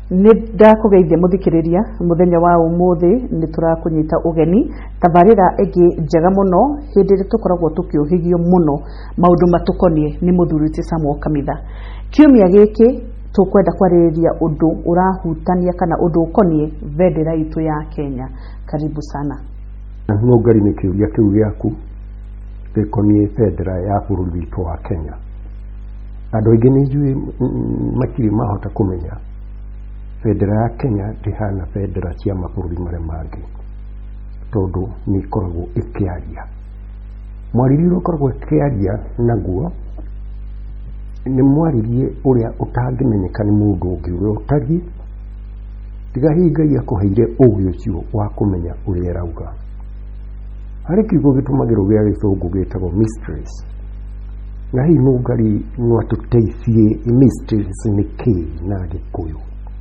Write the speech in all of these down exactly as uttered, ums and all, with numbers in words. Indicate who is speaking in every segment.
Speaker 1: Nĩ ndakugeithia muthikiriria muthenya wa umuthi nĩ turakunyita ugeni tabarĩra ĩngĩ njega mũno hĩndĩ ĩrĩa tũkoragwo tũkĩũhĩgio mũno maũndũ matukonie nĩ mũthurĩti Samuel Kamitha. Kiumia gĩkĩ tũkwenda kwarĩrĩria ũndũ ũrahutania kana ũndũ ũkonie bendera itũ ya Kenya. Karibu sana.
Speaker 2: Nũngari nĩ kĩũria kĩu gĩaku gĩkonie bendera ya bũrũri witũ wa Kenya. Andũ aingĩ nĩ njũĩ makiri mahota kũmenya bendera ya Kenya ndĩhana bendera cia mabũrũri marĩa mangĩ tondũ nĩ ikoragwo ĩkĩaria. Mwarĩrie ũkoragwo ĩkĩaria naguo nĩ mwaririe ũrĩa ũtangĩmenyeka nĩ mũndũ ũngĩ ũrĩa ũtariĩ, tiga hihi Ngai akũheire ũũgĩ ũcio wa kũmenya ũrĩa ĩrauga. Harĩ kiugo gĩtũmagĩrwo gĩa gĩthũngũ gĩtagwo mysteries, na hihi Nũngari no atũteithie mysteries nĩ kĩĩ na Gĩkũyũ.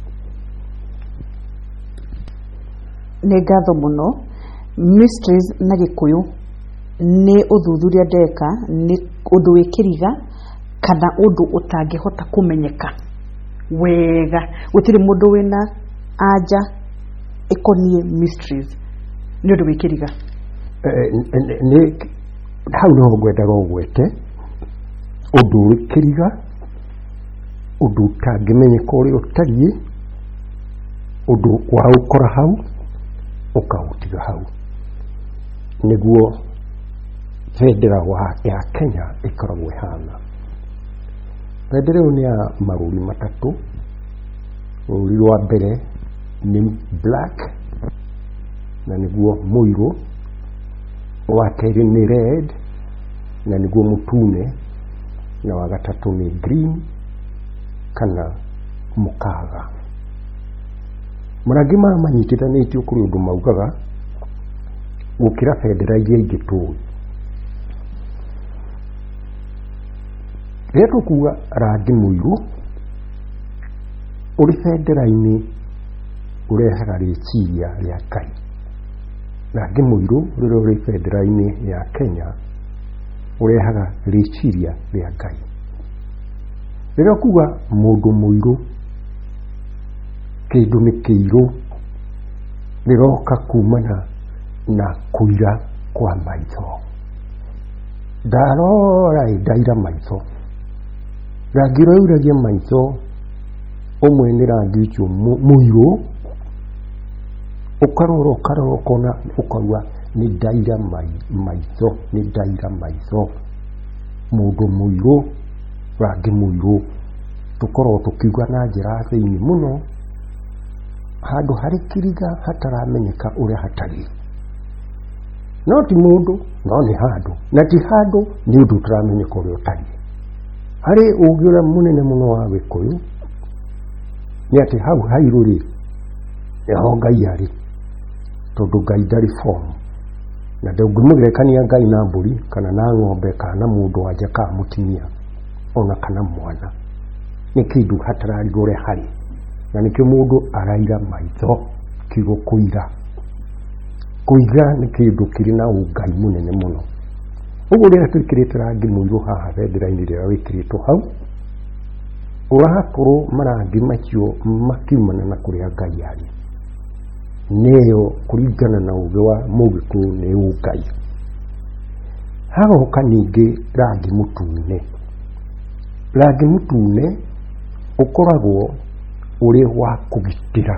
Speaker 1: Nĩ ngatho mũno. Mysteries na Gĩkũyũ nĩ ũthuthuria ndeka, nĩ ũndũ wĩkĩriga kana ũndũ ũtangĩhota kũmenyeka wega, gũtirĩ mũndũ wĩna anja ĩkonie mysteries, nĩ ũndũ wĩkĩriga.
Speaker 2: Nĩ hau no ngwendaga ũgwete ũndũ wĩkĩriga, ũndũ ũtangĩmenyeka ũrĩa ũtariĩ, ũndũ wa ũkora hau ũkaũtiga hau. Nĩguo bendera ya Kenya ĩkoragwo ĩhana. Bendera ĩyo nĩ ya marũri matatũ. Rũri rwa mbere nĩ black na nĩguo mũirũ, wa kerĩ nĩ red na nĩguo mũtune, na wa gatatũ nĩ green kana mũkaga. Marangi maya manyitithanĩtio kũrĩ ũndũ maugaga gũkĩra bendera iria ingĩ tũĩ. Rĩrĩa tũkuga rangi mũirũ ũrĩ bendera-inĩ ũrehaga rĩciria rĩa Ngai. Rangi mũirũ rĩrĩa ũrĩ bendera-inĩ ya Kenya ũrehaga rĩciria rĩa Ngai. Rĩrĩa kuga mũndũ mũirũ, kĩndũ nĩ kĩirũ, rĩroka kumana na kũira kwa maitho. Ndarora ndaira maitho. Rangi ũrĩa ũiragia maitho ũmwe nĩ rangi ũcio mũirũ, ũkarora ũkarora ũkona ũkauga nĩ ndaira maitho, nĩ ndaira maitho. Mũndũ mũirũ, rangi mũirũ, tũkorwo tũkiuga na njĩra thĩinĩ mũno handũ harĩ kĩriga hataramenyeka ũrĩa hatariĩ. No ti mũndũ, no nĩ handũ, na ti handũ nĩ ũndũ ũtaramenyeka ũrĩa ũtariĩ. Harĩ ũũgĩ ũrĩa mũnene mũno wa Gĩkũyũ nĩ atĩ hau hairũ rĩ nĩho Ngai arĩ, tondũ Ngai ndarĩ form, na ndũngĩmũgerekania Ngai na mbũri kana na ng'ombe kana mũndũ wanja kana mũtumia ona kana mwana. Nĩ kĩndũ hatarariga ũrĩa harĩ, na nĩkĩo mũndũ araira maitho. Kiugo kũira, kũiga nĩ kĩndũ kĩrĩ na ũngai mũnene mũno. Ũguo rĩrĩa twĩkĩrĩte rangi mũirũ haha bendera-inĩ rĩrĩa wĩkĩrĩtwo hau, ũrakorwo marangi macio makiumana na kũrĩa Ngai arĩ. Nĩyo kũringana na ũũgĩ wa Mũgĩkũyũ nĩ ũngai. Hagoka ningĩ rangi mũtune. Rangi mũtune ũkoragwo ũrĩ wa kũgitĩra,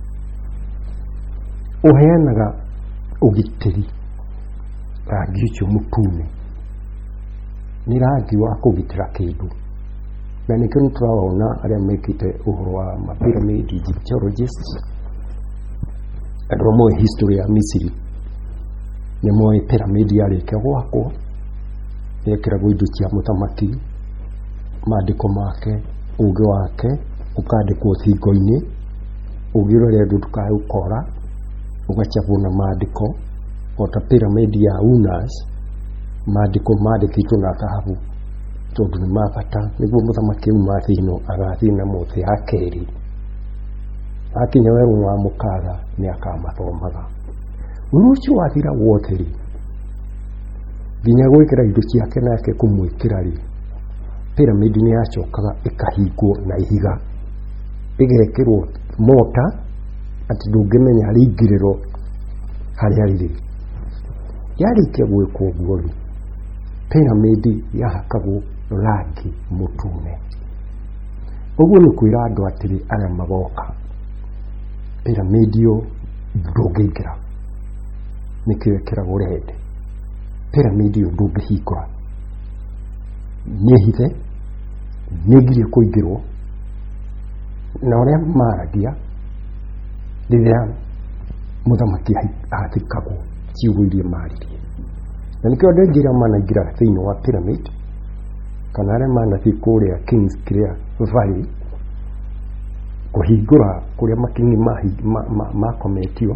Speaker 2: ũheanaga ũgitĩri. Rangi ũcio mũtune nĩ rangi wa kũgitĩra kĩndũ, na nĩkĩo nĩ tũrawona arĩa mekĩte ũhoro wa pyramid Egyptologists, andũ moĩ history ya Misiri, nĩ moĩ pyramid yarĩkia gwakwo yekĩragwo indo cia mũthamaki, maandĩko make, ũũgĩ wake ũkandĩkwo thingo-inĩ, ũũgĩ ũrĩa andũ ndũkaũkora ũgacabwo na maandĩko. O ta pyramid ya Unas, maandĩko maandĩkĩtwo na thahabu tondũ nĩ mabata, nĩguo mũthamaki uma thĩ ĩno agathiĩ namo thĩ ya kerĩ, akinya werũ wa mũkaga nĩ akamathomaga. Ũndũ ũcio wathira wothe rĩ, nginya gwĩkĩra indo ciake nake kũmwĩkĩra rĩ, pyramid nĩ yacokaga ĩkahingwo na ihiga, ĩgekĩrwo mota ati ndungimenya ringiriro hari hari yarike gwikwo guo pyramid yahakagwo rangi mutune uguo ni kwira andu atiri aya magoka pyramid yo ndungĩingĩra nikĩo ĩkĩragwo red pyramid yo ndungĩhingũra nĩhithe nĩngirie kũingĩrwo na ũrĩa maragia rĩrĩa mũthamaki athikagwo ciugo iria maririe na nikĩo andũ aingĩ arĩa manaingĩra thĩinĩ wa pyramid kana arĩa manathiĩ kũrĩa Kings Clear Valley kũhingũra kũrĩa makingi makometio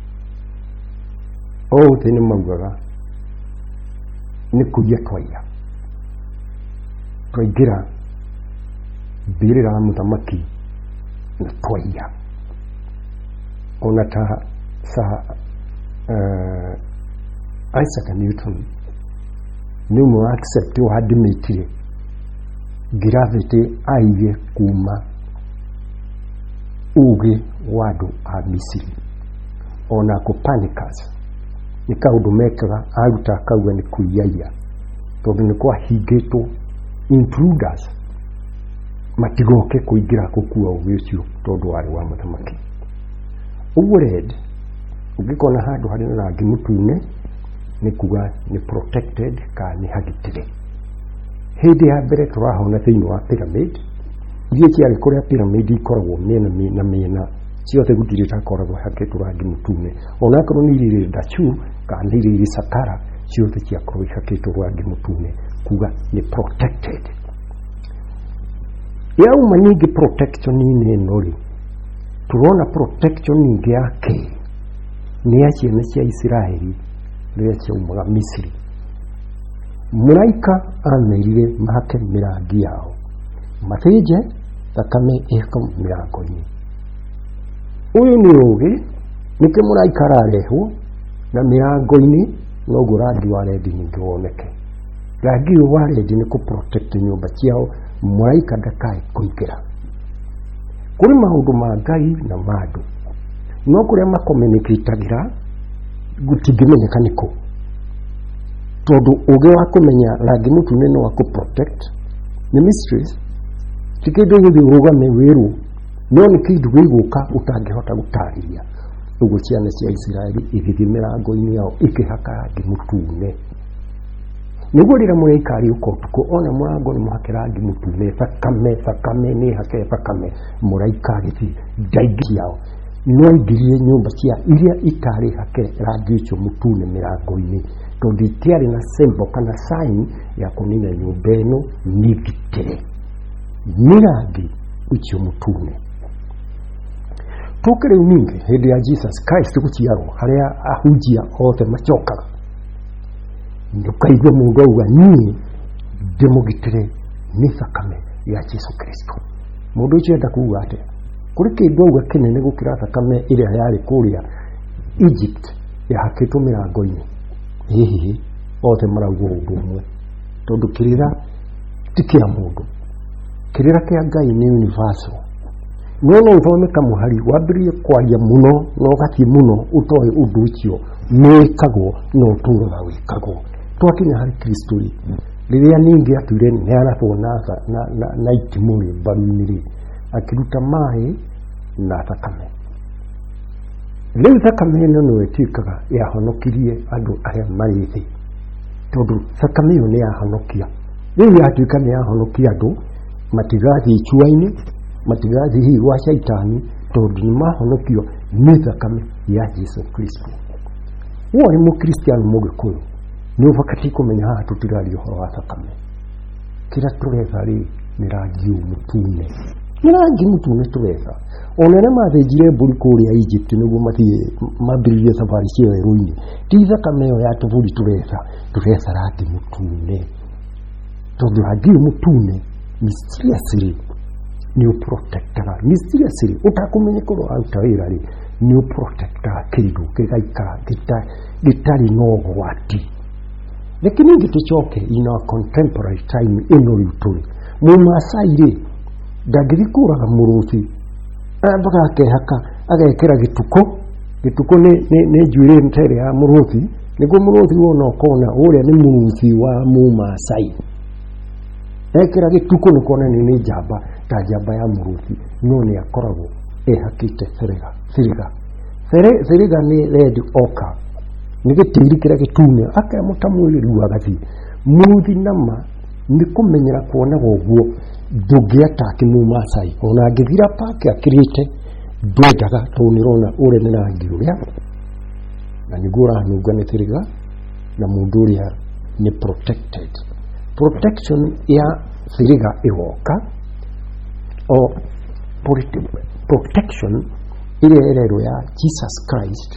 Speaker 2: othe nĩ maugaga nĩ kũria twaia twaingĩra mbĩrĩra mũthamaki na twaia ona ta sa uh, Isaac Newton nĩ ũmwe wa accept wa admitire gravity aige kuma uge wadu a Misiri ona Copernicus ni kaundu mekaga aruta kauga ni kuiyaia tondu ni kwa hingĩtwo intruders matigoke kuingira gũkua uge ũcio tondu warĩ wa mũthamaki uguo red ungĩkona handũ harĩ na rangi mũtune ni kuga ni protected ka ni hagitire hĩndĩ ya mbere tũrahona thĩinĩ wa pyramid iria ciarĩ kũrĩa pyramid ikoragwo mĩena na mĩena ciothe gũtirĩ takoragwo hakĩtwo rangi mũtune onakorwo nĩ irĩ ndachu kana nĩ irĩ sakara ciothe ciakorwo hakĩtwo rangi mũtune kuga ni protected yauma nyingi protection nĩ ĩno-rĩ turona protection nyingi yake ni ya ciana cia Israeli rĩrĩa ciaumaga Misiri mũraika amerire mahake mirangi yao mathĩnje thakame ĩko mĩrango-inĩ ũyũ nĩ ũgĩ nĩkĩ mũraika ararehwo na mĩrango-inĩ noguo rangi wa red ningĩ woneke rangi ũyũ wa red nĩ kũ-protect nyũmba ciao mũraika ndakae kũingĩra kũrĩ maũndũ ma Ngai na ma andũ no kũrĩa makomenikĩtagĩra gũtingĩmenyeka nĩkũ tondu ũgĩ wa kũmenya rangi mũtune no wa kũ-protect nĩ mysteries ti kĩndũ gĩthiĩ ũrũgame wĩrwo no nĩ kĩndũ gĩgũka ũtangĩhota gũtarĩria ũguo ciana cia Israeli igĩthiĩ mĩrango-inĩ yao ikĩhaka rangi mũtune nĩguo rĩrĩa mũraika arĩũka ũtukũ ona mũrango nĩ mũhake rangi mũtune thakame thakame nĩ hake thakame mũraika agĩthiĩ ndaingĩ yao no aingĩrie nyũmba cia iria itarĩ hake rangi ũcio mũtune mĩrango-inĩ tondu itiarĩ na symbol kana sign ya kũnina nyũmba ĩno nĩ ngitĩre nĩ rangi ũcio mũtune tũke rĩu ningĩ hĩndĩ ya Jesus Christ gũciarwo harĩa ahunjia othe macokaga ndũkaigua mũndũ auga niĩ ndĩmũgitĩre nĩ thakame ya Jesu Kristo mũndũ ũcio enda kuuga atĩa kũrĩ kĩndũ auga kĩnene gũkĩra thakame ĩrĩa yarĩ kũrĩa Egypt yahakĩtwo mĩrango-inĩ hihi othe marauga ũndũ ũmwe tondu kĩrĩra ti kĩa mũndũ kĩrĩra kĩa Ngai nĩ universal no no ũthome kamũhari wambĩrĩrie kwaria mũno no ũgathiĩ mũno ũtoĩ ũndũ ũcio nĩkagwo no ũtũũraga wĩkagwo twakinya harĩ Kristo rĩ rĩrĩa ningĩ atuire nĩ arabwo na itimũ rĩ mbaru-inĩ rĩ akĩruta maĩ na thakame rĩu thakame ĩno nĩyo ĩtuĩkaga yahonokirie andũ arĩa marĩ thĩ tondu thakame ĩyo nĩ yahonokia rĩu yatuĩka nĩ yahonokia andũ matigathiĩ itua-inĩ matigathiĩ hihi gwa shaitani tondu nĩ mahonokio nĩ thakame ya Jesu Kristo woĩ mũkristiano mũgĩkũyũ nĩ ũbatiĩ kũmenya haha tũtiraria ũhoro wa thakame kĩrĩa tũretha rĩ nĩ rangi ũyũ mũtune nĩ rangi mũtune tũretha ona arĩa mathĩnjire mbũri kũrĩa Egypt nĩguo mathiĩ mambĩrĩrie thabarĩ ciao werũ-inĩ ti thakame ĩyo ya tũbũri tũretha tũretha rangi mũtune tondu rangi ũyũ mũtune mysteriously nĩ ũprotectaga mysteriously ũtakũmenya kũrwo aruta wĩra rĩ nĩ ũprotectaga kĩndũ gĩgaikara gĩtarĩ na ũgwati reke ningĩ tũcoke in our contemporary time ĩno rĩu tũrĩ mũmaasai rĩ ndangĩthiĩ kũraga mũrũthi mpaka akehaka agekera gituko gituko ni ni njuire ntere ya muruthi niguo muruthi wona ukona uria ni muruthi wa Mumasai ekera gituko ni kona ni ni jamba ta jamba ya muruthi no ni akoragwo ehakite Thiriga Thiriga Thiriga ni red ochre ni gitiri kira gitune akamutamwiriru agathi muruthi nama ni kumenyera kuona goguo ndungiataki Mumasai ona angithira pake akirite ndwendaga tonirona ure ni rangi uria na nigura nunga ni Thiriga na mundu uria ni protected. Protection ya Thiriga iwoka o protection ile ile ya Jesus Christ.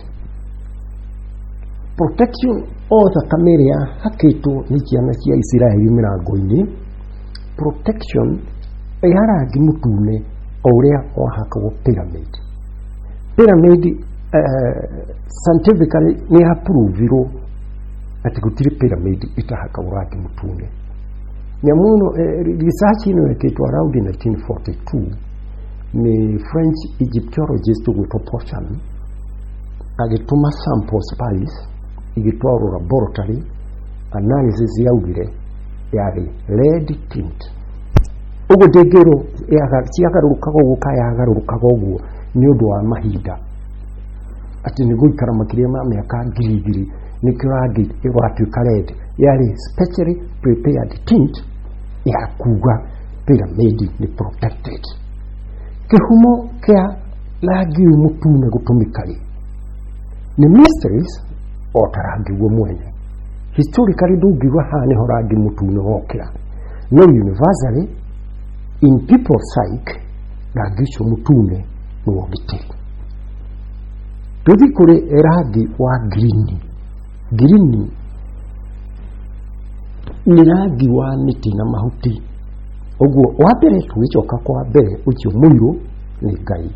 Speaker 2: Protection o thakame ya hakitu ni ciana cia Israeli mirango-ini. Protection ya rangi mutune uria wahakagwo pyramid. Pyramid uh, scientifically ni approved ati gutiri pyramid itahakagwo rangi mutune. Nyamuno uh, research ino yeketwa around nineteen forty-two ni French Egyptologist gwitwa Pochon agituma samples Paris igitwarwo laboratory analysis yaugire yari red tint ugo degero yagarũrũkaga ũguo kayagarũrũkaga ũguo ni ũndũ wa mahinda ati ni guikara makiria ma miaka ngiri ngiri ni kirangi igwatuika red yari specially prepared tint ya kuga pyramid ni protected. Kihumo kia rangi mutune gutumikari ni mysteries o tarangi guo mwene. Historically ndungigwa ha ni ho rangi mutune wokira no universally in people's psyche rangi cio mutune ni wogitiri. Tuthi kuri rangi wa green. Green ni rangi wa miti na mahuti. Oguo wa mbere twicoka kwa mbere ucio muiru ni Ngai.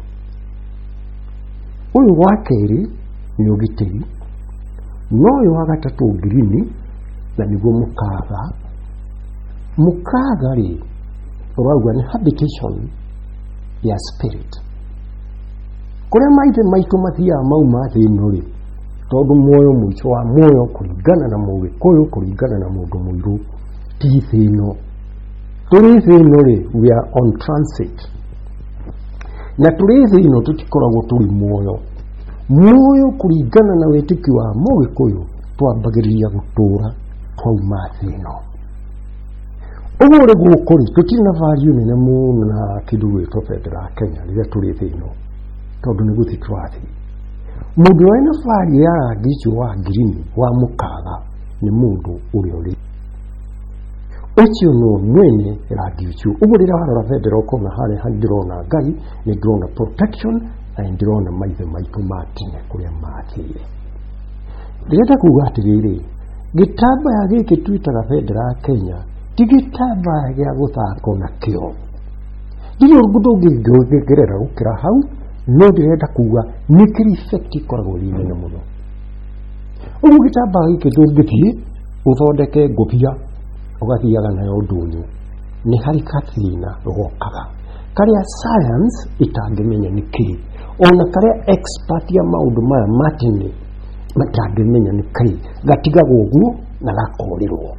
Speaker 2: Uyu wa keri ni ugitiri. No uyu wa gatatu green na niguo mukaga. Mukaga ri uragwa ni habitation ya spirit. Kuria maithe maitu mathia mauma thino ri tondu moyo mwicho wa moyo kuringana na Mugikuyu kuringana na mundu muiru ti thino. Turi thino ri we are on transit. Na turi thino tutikoragwo turi moyo moyo kuringana na wetiki wa Mugikuyu twambagiriria gutura twauma thino. Uguo ri gukuri tutina value nene muno na kindu gwitwo federal Kenya riria turi thino tondu ni guthi twathi. Mundu wena value ya rangi ucio wa green wa mukaga ni mundu uri uri ucio no mwene rangi ucio. Uguo riria warora federal kona hare handirona Ngai ni ndirona protection na ndirona maithe maitu matine kuria mathire. Rienda kuga atiriri gitambaya giki twitaga federal Kenya ti gitambaya gia guthako na kio. Ndio ngudo ngigerera gukira hau no ndirenda kuga ni kiri effect koragwo rinene muno. Uguo gitambaya giki ndungithie uthondeke ngobia ugathiaga nayo ndunyu ni hari kathina gokaga karia science itangimenya ni kiri ona karia expert ya maundu maya matini matangimenya ni kiri gatiga guguo na gakorirwo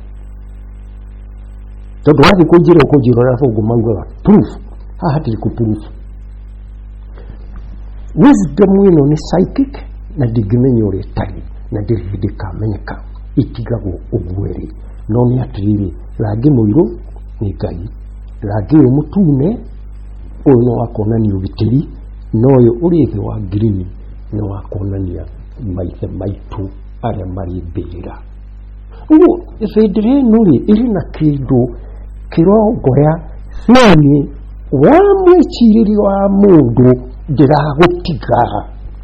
Speaker 2: tondu wathi kunjira kunjira rafu gumangwa proof haha tiri ku proof. Wisdom ino ni psychic na digimenya uri tari na dirhidika menyeka itigago ugweri no ni atiriri rangi muiru ni Ngai rangi mutune uyu no wakonania ugitiri no uyu uri thi wa green no wakonania maithe maitu aria mari mbirira. Uguo federe nuri iri na kindu kirongoya thani wa mwiciriri wa mundu ndiragutiga.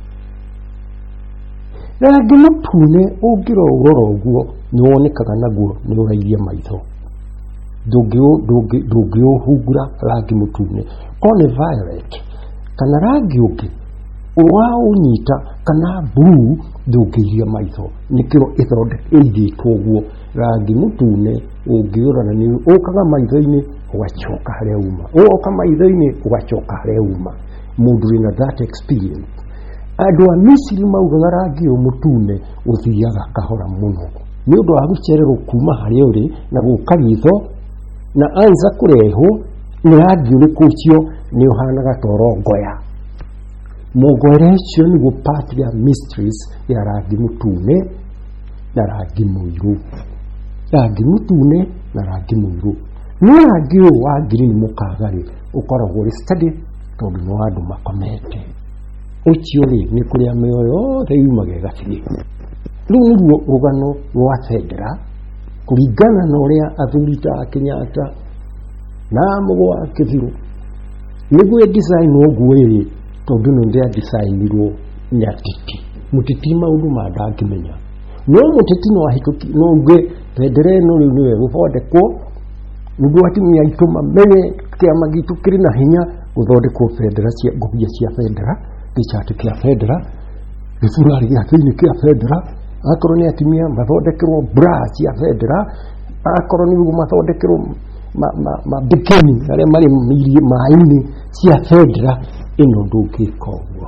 Speaker 2: Rangi mutune ungiro uroro uguo ni wonekaga naguo ni urairia maitho ndungio ndungio hugura rangi mutune kone violet kana rangi ungi wa unyita kana blue ndungiria maitho nikiro ithonde ithitwo uguo rangi mutune ungiurana ni ukaga maitho-ini ugachoka haria uma uka maitho-ini ugachoka haria uma mundu wina that experience. Andu a Misiri maugaga rangi umutune uthiaga kahora muno ni undu wa gucererwo kuma hari uri na guka ritho na anza kureho ni rangi uri kucio ni uhanaga torongoya. Mogwere cio ni gupatria mysteries ya rangi mutune na rangi muiru, rangi mutune na rangi muiru. Ni rangi wa green mukagari ukoragwo ri study tondu no andu makomete ucio ri ni kuria mioyo yothe yumaga gathiri. Riu niguo rugano rwa Federa kuringana na uria athuri ta Kenyatta na Mugwa Kithiru niguo design oguo ri tondu no ndia designirwo nyatiti mutiti maundu mandangimenya no mutiti no ahituki no nge Federa no riu niwe guthondekwo niguo atimia itu mamenye kiama gitu kiri na hinya guthondekwo Federa cia nguhia cia Federa gichati kia Federa githurari gia thini kia Federa akorwo ni atimia mathondekirwo bra cia Federa akorwo ni mathondekirwo ma ma ma bikini aria mari miri maini cia Federa ino ndungika uguo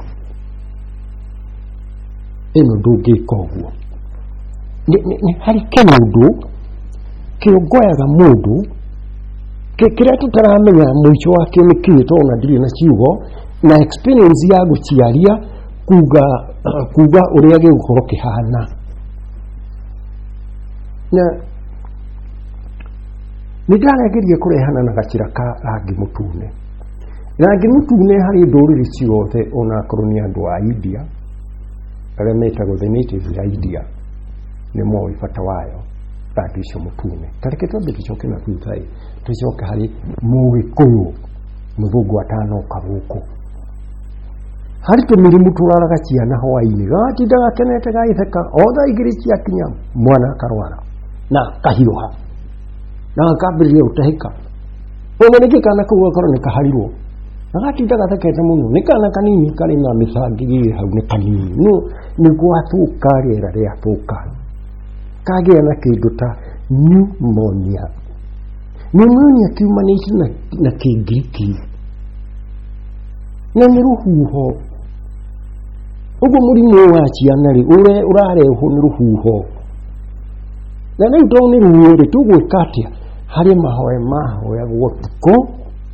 Speaker 2: ino ndungika uguo ni ni hari kinundu kiongoyaga mundu kiria tutaramenya mwicho wake ni kito na ndiri na ciugo na experience ya guciaria kuga kuga uria gigukorwo kihana na nidarageria kurehana na gacira ka rangi mutune. Rangi mutune hari nduriri ciothe ona koroni andu a India aria metagwo the natives a India ni mo ifata wayo rangi cio mutune. Tareke twambe tucoke na tutai tucoke hari Mugikuyu muthungu atano kabuku hari tumirimu turaraga ciana hwaini gatindaga kenete gaitheka otha igiri cia kinya mwana karwara na kahiroha na akambiriria utahika umeneke kana kuwa korwo ni kaharirwo na gatindaga thekete muno ni kana kanini kari na misangi hau ni kanini no ni gwathuka riera ria thuka kagea na kindu ta pneumonia. Pneumonia kiumanite na na kigiriki na ni ruhuho ugo murimu wa ciana ri ure urareho ni ruhuho na ni ndo ni ruhure tugwikatia hari mahoya mahoya gwotuko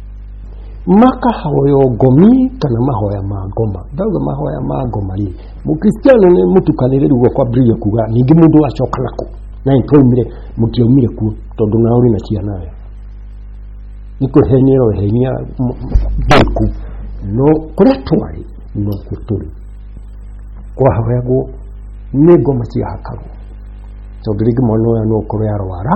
Speaker 2: makahoya ngomi kana mahoya magoma ndauga mahoya magoma ri mukristiano ni mutukanire rugo kwa bria kuga ningi mundu acoka nako na ntomire mutiomire ku tondu na uri na ciana ya niko henero henya biku no kuria twari no kuturi kwa hawego ni ngoma cia hakaru tondu ringi mwana ya no kuru ya rwara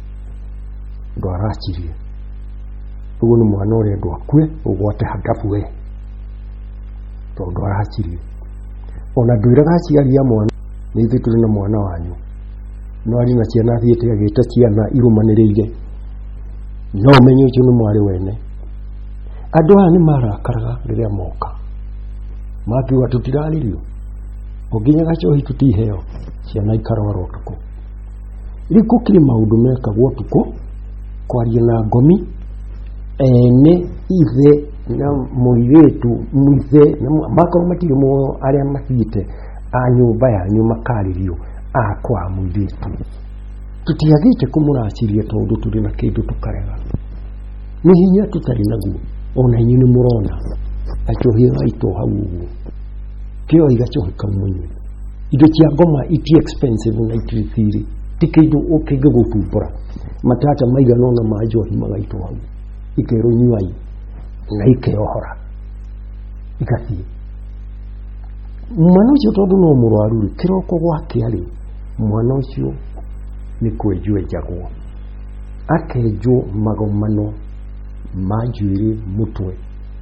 Speaker 2: ndo arachirie ugu ni mwana uri ndo akue ugwate hadafu we tondu arachirie ona ndwiraga aciaria mwana ni ithu turi na mwana wanyu no ari na ciana thiete agita ciana irumaniriire no menye icio ni mwari wene andu aya ni marakaraga riria moka makiuga tutiraririo oginya gacohi tutiheo ciana ikarora utuku riku kiri maundu mekagwo utuku kwaria na ngomi ene ithe na muiretu muithe na makoro matire mo aria mathiite a nyumba yanyu makaririo akwa muiretu tutiagite kumuraciria tondu turi na kindu tukarega ni hinya tutari naguo ona inyu ni murona achohia gaito hau uguo kio igachohika munyu indo cia ngoma iti expensive na itirithiri tikindo ukinge gutumbura matata maiga nona majohi magaito hau ikero nyuai na ikeohora ikati mwana ucio tondu no murwaru kiroko gwake ari mwana ucio ni kwenjwe jagwo akenjwo magomano manjwiri mutwe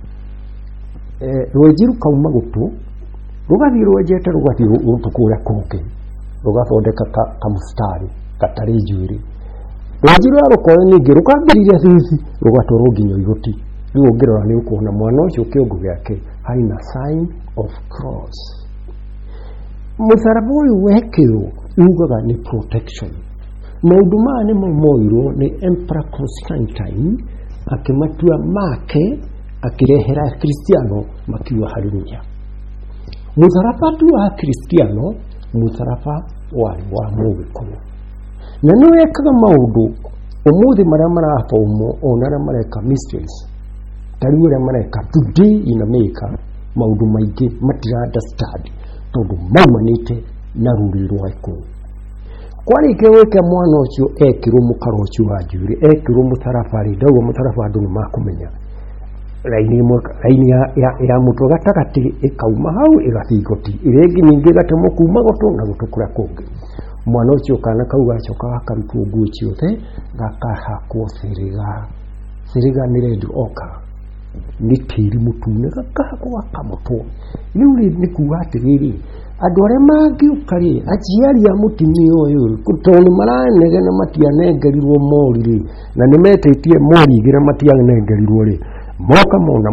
Speaker 2: eh rwejiru kauma gutu rugathi rwejete rugathi rutukura kuke rugathondeka ka mustari katari njwiri rwejiru arukoye ningi rukambiriria sisi rugatoro nginyo igoti riu ngirora ni ukuona mwana ucio kiongo giake haina sign of cross musarabu uyu wekiro ugaga ni protection maundu mane momoiro ni Emperor Constantine akimatua make akirehera Kristiano makiwa haleluya. Mutharaba tu wa Kristiano mutharaba wari wa Mugikuyu. Na niwe kaga maundu umuthi maria marafomo onara mareka mysteries. Tariwe mareka today in America maundu maingi matira understand tondu maumanite na ruri rwa Ikuyu. Kwani keweke mwana ucio ekirwo mukaro ucio wa njuri ekirwo mutharabari ndawo mutharaba ndu makumenya laini mo laini ya ya, ya mutu gatagati ikauma hau igathigoti iregi ningi gatemo kuma goto na gutukura kungi mwana ucio kana kauga coka akarutu nguo ciothe gakahakwo siriga siriga ni redio oka ni tiri mutune gakahakwo akamoto yuri ni kuwate riri andu aria mangiukari ajiari ya mutimia uyu kutoni maranege na matianengerirwo morire na nimetetie morigire matianengerirwo ri moka mona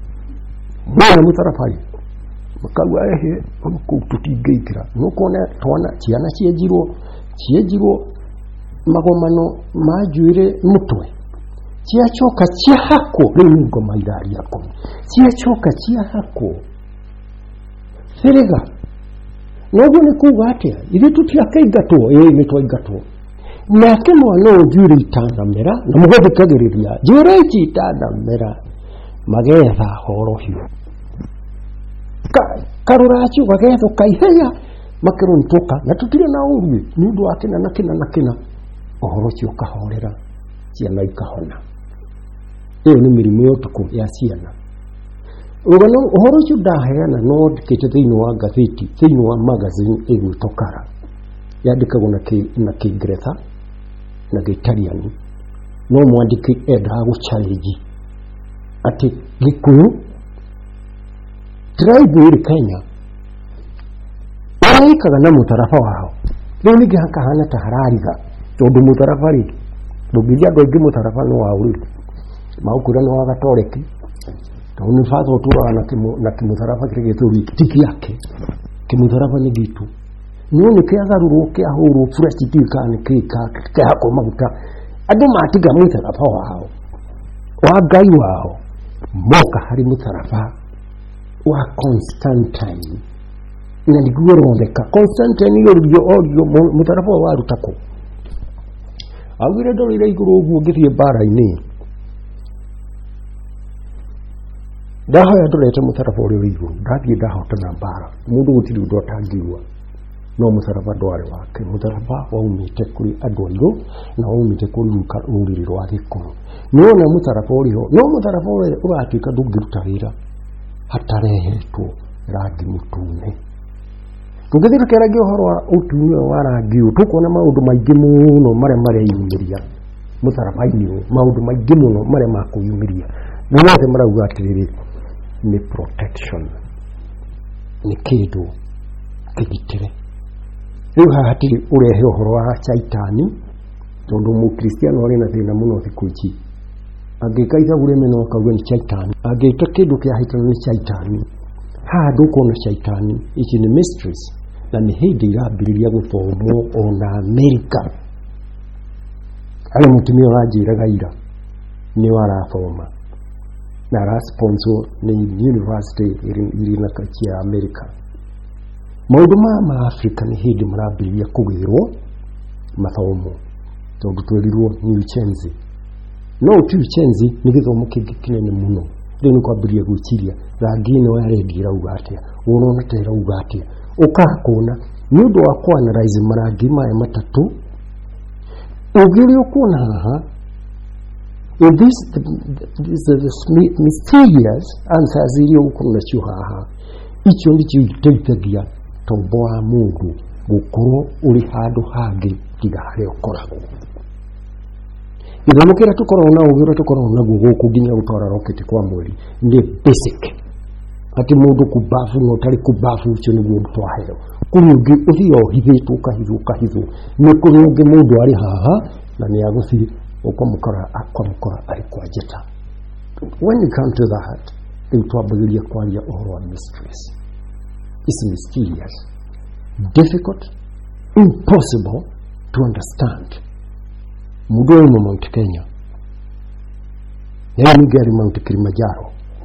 Speaker 2: mwana mutarafai makawa ehe kututingeikira nukona twana ciana ciejirwo ciejirwo magomano majuire mutwe ciachoka ciahako rimi ngoma idari yako ciachoka ciahako serega nogo ni kuga atia ili tutiake igato eh ni twa igato nake mwana ujure itandamera na mugobe kagiriria jure itandamera magetha horohio ka karurachu magetho kaiheya makirontoka na tutire na urwe nindu akina na kina na kina ohorochio kahorera ciana ikahona iyo ni mirimo yotuko ya ciana ugano ohorochio daheana no dikete thini wa gazeti thini wa magazine egu tokara yandikagwo na ki na Kiingereza na Gitaliani no mwandiki eda guchallenge ati Gikuyu tribe iri Kenya araikaga na mutarafa wao riu ningi hakahana ta harariga tondu mutarafa ri ndugiria ndoingi mutarafa no wa uri maukura no agatoreki tondu fatho tura na kimu na kimutarafa kire gituri tiki yake kimutarafa ni gitu none kiagarurwo ahuru fresh tikane kika kahako maguta andu matiga mutarafa wao wa ngai wao moka hari mutarafa wa Constantine na niguorondeka Constantine yorio orio mutarafa wa rutako awire dorire iguru oguo ngithie bara-ini ndaho ya dorete mutarafa uri iguru ndathie ndahotana bara mundu gutiri undu atangirwa no mutarafa ndwari wake mutarafa waumite kuri andu airu na waumite kuri ruriri rwa Gikuyu niona mutarafa uriho no mutarafa uri uratuika ndungiruta wira hatarehetwo rangi mutune tugithira keragio horo wa utune wa rangi tukona maundu maingi muno mare mare yumiria mutarafa-ini maundu maingi muno mare makuyumiria nonathe marauga atiriri ni protection ni kindu kigitire riu hatiri urehe uhoro wa shaitani tondu mu Kristiano ori na thina muno thikuici angikaitha bureme no kauga ni shaitani angika kindu kia hitana ni shaitani ha ndukona shaitani ici ni mysteries na ni hindi irambiriria guthomwo ona America ale mutumia wajiraga ira ni warathoma na rasponsor ni university iri na kachi ya America maundu ma Africa ni hindi marambiriria kugirwo mathomo tondu twerirwo ni chenzi no tu chenzi ni githomo kinene muno riu kwambiria gwichiria rangine wa rendi rauga atia urona te rauga atia ukakona ni undu wa kuanalyze marangi maya matatu ugiri ukona haha in this the, this the mysterious answers irio ukona cio haha icio ndicio iteithagia tombo wa mundu gukorwo uri handu hangi tiga haria ukoragwo ithomo kira tukorwo na ugira tukorwo na gugu nginya gutwara rocket kwa mweri ni basic ati mundu kubafu no tari kubafu icio ni mundu twahero kuri ungi uthio hithitwo kahithu kahithu ni kuri ungi mundu ari haha na ni aguthi ukomukora akomukora ari kwa jeta when you come to that itwabagiria kwaria uhoro wa mysteries is mysterious difficult impossible to understand mudo mu Mount Kenya yani gari Mount Kilimanjaro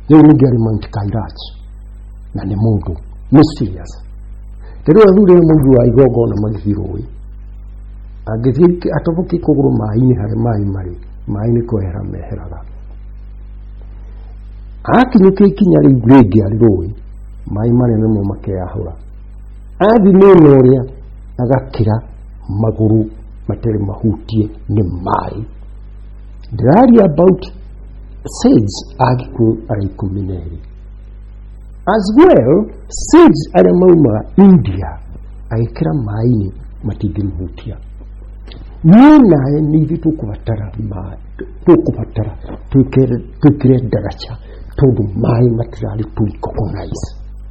Speaker 2: Rĩu nĩ Gary Mount Kairat na nĩ mũndũ mysterious. Rĩu athuri mũndũ wa igongona magĩthiĩ rũĩ, agĩthiĩ atoboki kũgũrũ maĩ-inĩ harĩ maĩ marĩ maĩ-inĩ kwehera meheraga. Akinyũkia ikinya rĩu rĩngĩ arĩ rũĩ, maĩ marĩa nĩmo makeyahũra. Athi mwena ũrĩa agakĩra magũrũ matarĩ mahutie nĩ maĩ. Ndĩraria about Sage agĩkuũ arĩ ikũmi na erĩ. As well, Sage arĩa maumaga India agĩkĩra maĩ-inĩ matingĩmũhutia. Niĩ nawe nĩ ithuĩ tũkũbatara maĩ, tũkũbatara twĩkĩre ndaraca tondũ maĩ matirarĩ tũikogonaize.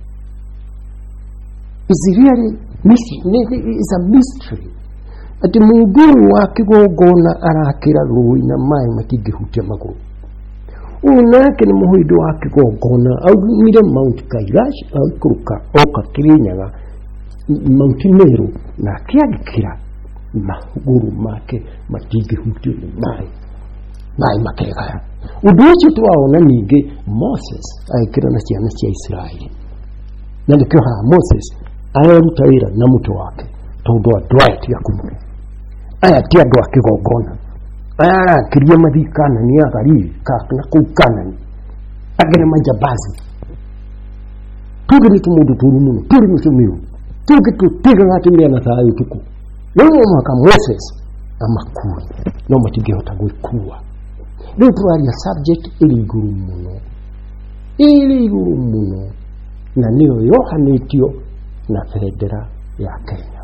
Speaker 2: It's really it's a mystery. Ati mũndũ wa kĩgongona arakĩra rũĩ na maĩ matingĩhutia magũrũ. Ũyũ nake nĩ mũhĩndĩ wa kĩgongona aumire Mount Kairat agĩikũrũka oka Kĩrĩnyaga Mount Meru na akĩagĩkĩra magũrũ make matingĩhutio nĩ maĩ, maĩ makegaya. Ũndũ ũcio tũrawona ningĩ Moses agĩkĩra na ciana cia Israeli, na nĩkĩo haha Moses areruta wĩra na mũtwe wake tondũ andũ aya ti akũmwe, aya ti andũ a kĩgongona, aya arakĩria mathiĩ Kanani ya Galili kana kũu Kanani agere majambazi. Tũgĩ nĩ tũmũndũ tũru mũno, tũrĩ mũtumio tũgĩ tũtigaga atumia na thayũ ũtukũ. Rĩu mwaka Moses amakue no matingĩhota gwĩkua. Rĩu tũraria subject ĩrĩ igũrũ mũno, ĩrĩ igũrũ mũno, na nĩyo yohanĩtio na bendera ya Kenya.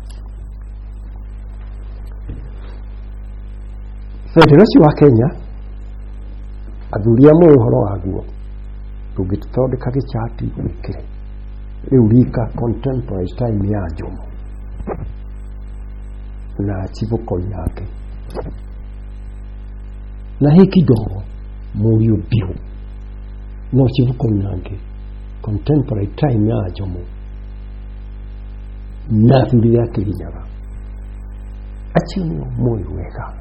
Speaker 2: Bendera cio wa Kenya athuri amwe ũhoro waguo tũngĩthondeka gĩchati gwĩkĩre. Rĩu rika contemporary time ya Jomo na Chiboko yake na hii kidogo Mũriũ Biũ no Chiboko yake contemporary time ya Jomo na thuri ya Kĩrĩnyaga acio nĩo moĩ wega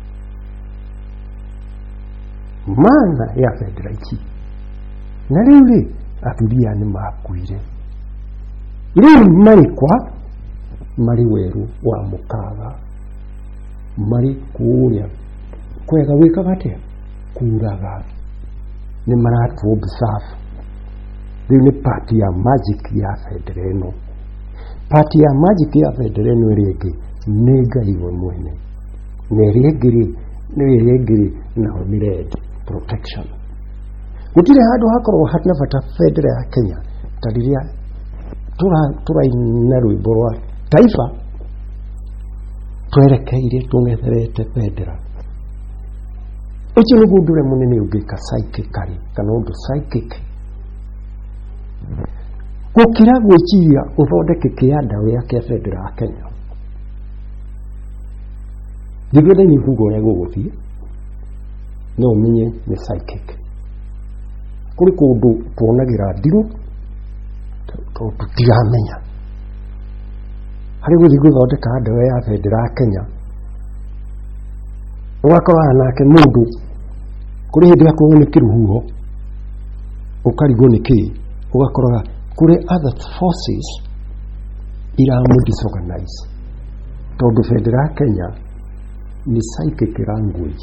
Speaker 2: maana ya bendera ici. Na rĩu rĩ athuri aya nĩ makuire, rĩu marĩ kwa marĩ werũ wa mũkaga, marĩ kũrĩa kwega wĩkaga atĩa kuraga, nĩ maratwo observe. Rĩu nĩ part ya magic ya bendera ĩno. Part ya magic ya bendera ĩno ĩrĩa ĩngĩ nĩ Ngai we mwene, na ĩrĩa ĩngĩ nĩ ĩrĩa ĩngĩ nayo nĩ red protection. Gũtirĩ handũ hakorwo hana bata bendera ya Kenya ta rĩrĩa tũraina rwĩmbo rwa taifa twerekeire tũng'etherete bendera. Ũcio nĩguo ũndũ ũrĩa mũnene ũngĩka psychically kana ũndũ psychic gũkĩra gwĩciria ũthondeke kĩanda ũrĩa kĩa bendera ya Kenya. Ndĩgwenda nĩ kuga ũrĩa gũgũthiĩ no ũmenye nĩ psychic. Kũrĩ kũndũ tuonagĩra ndirũ tondũ tũtiramenya. Harĩ gũthiĩ gũthondeka ndawa ya bendera ya Kenya ũgakorana nake mũndũ kũrĩ hĩndĩ akorwo nĩ kĩrũhuho ũkarigwo nĩ kĩĩ, ũgakoraga kũrĩ other forces iramu disorganize tondũ bendera ya Kenya ni psychic language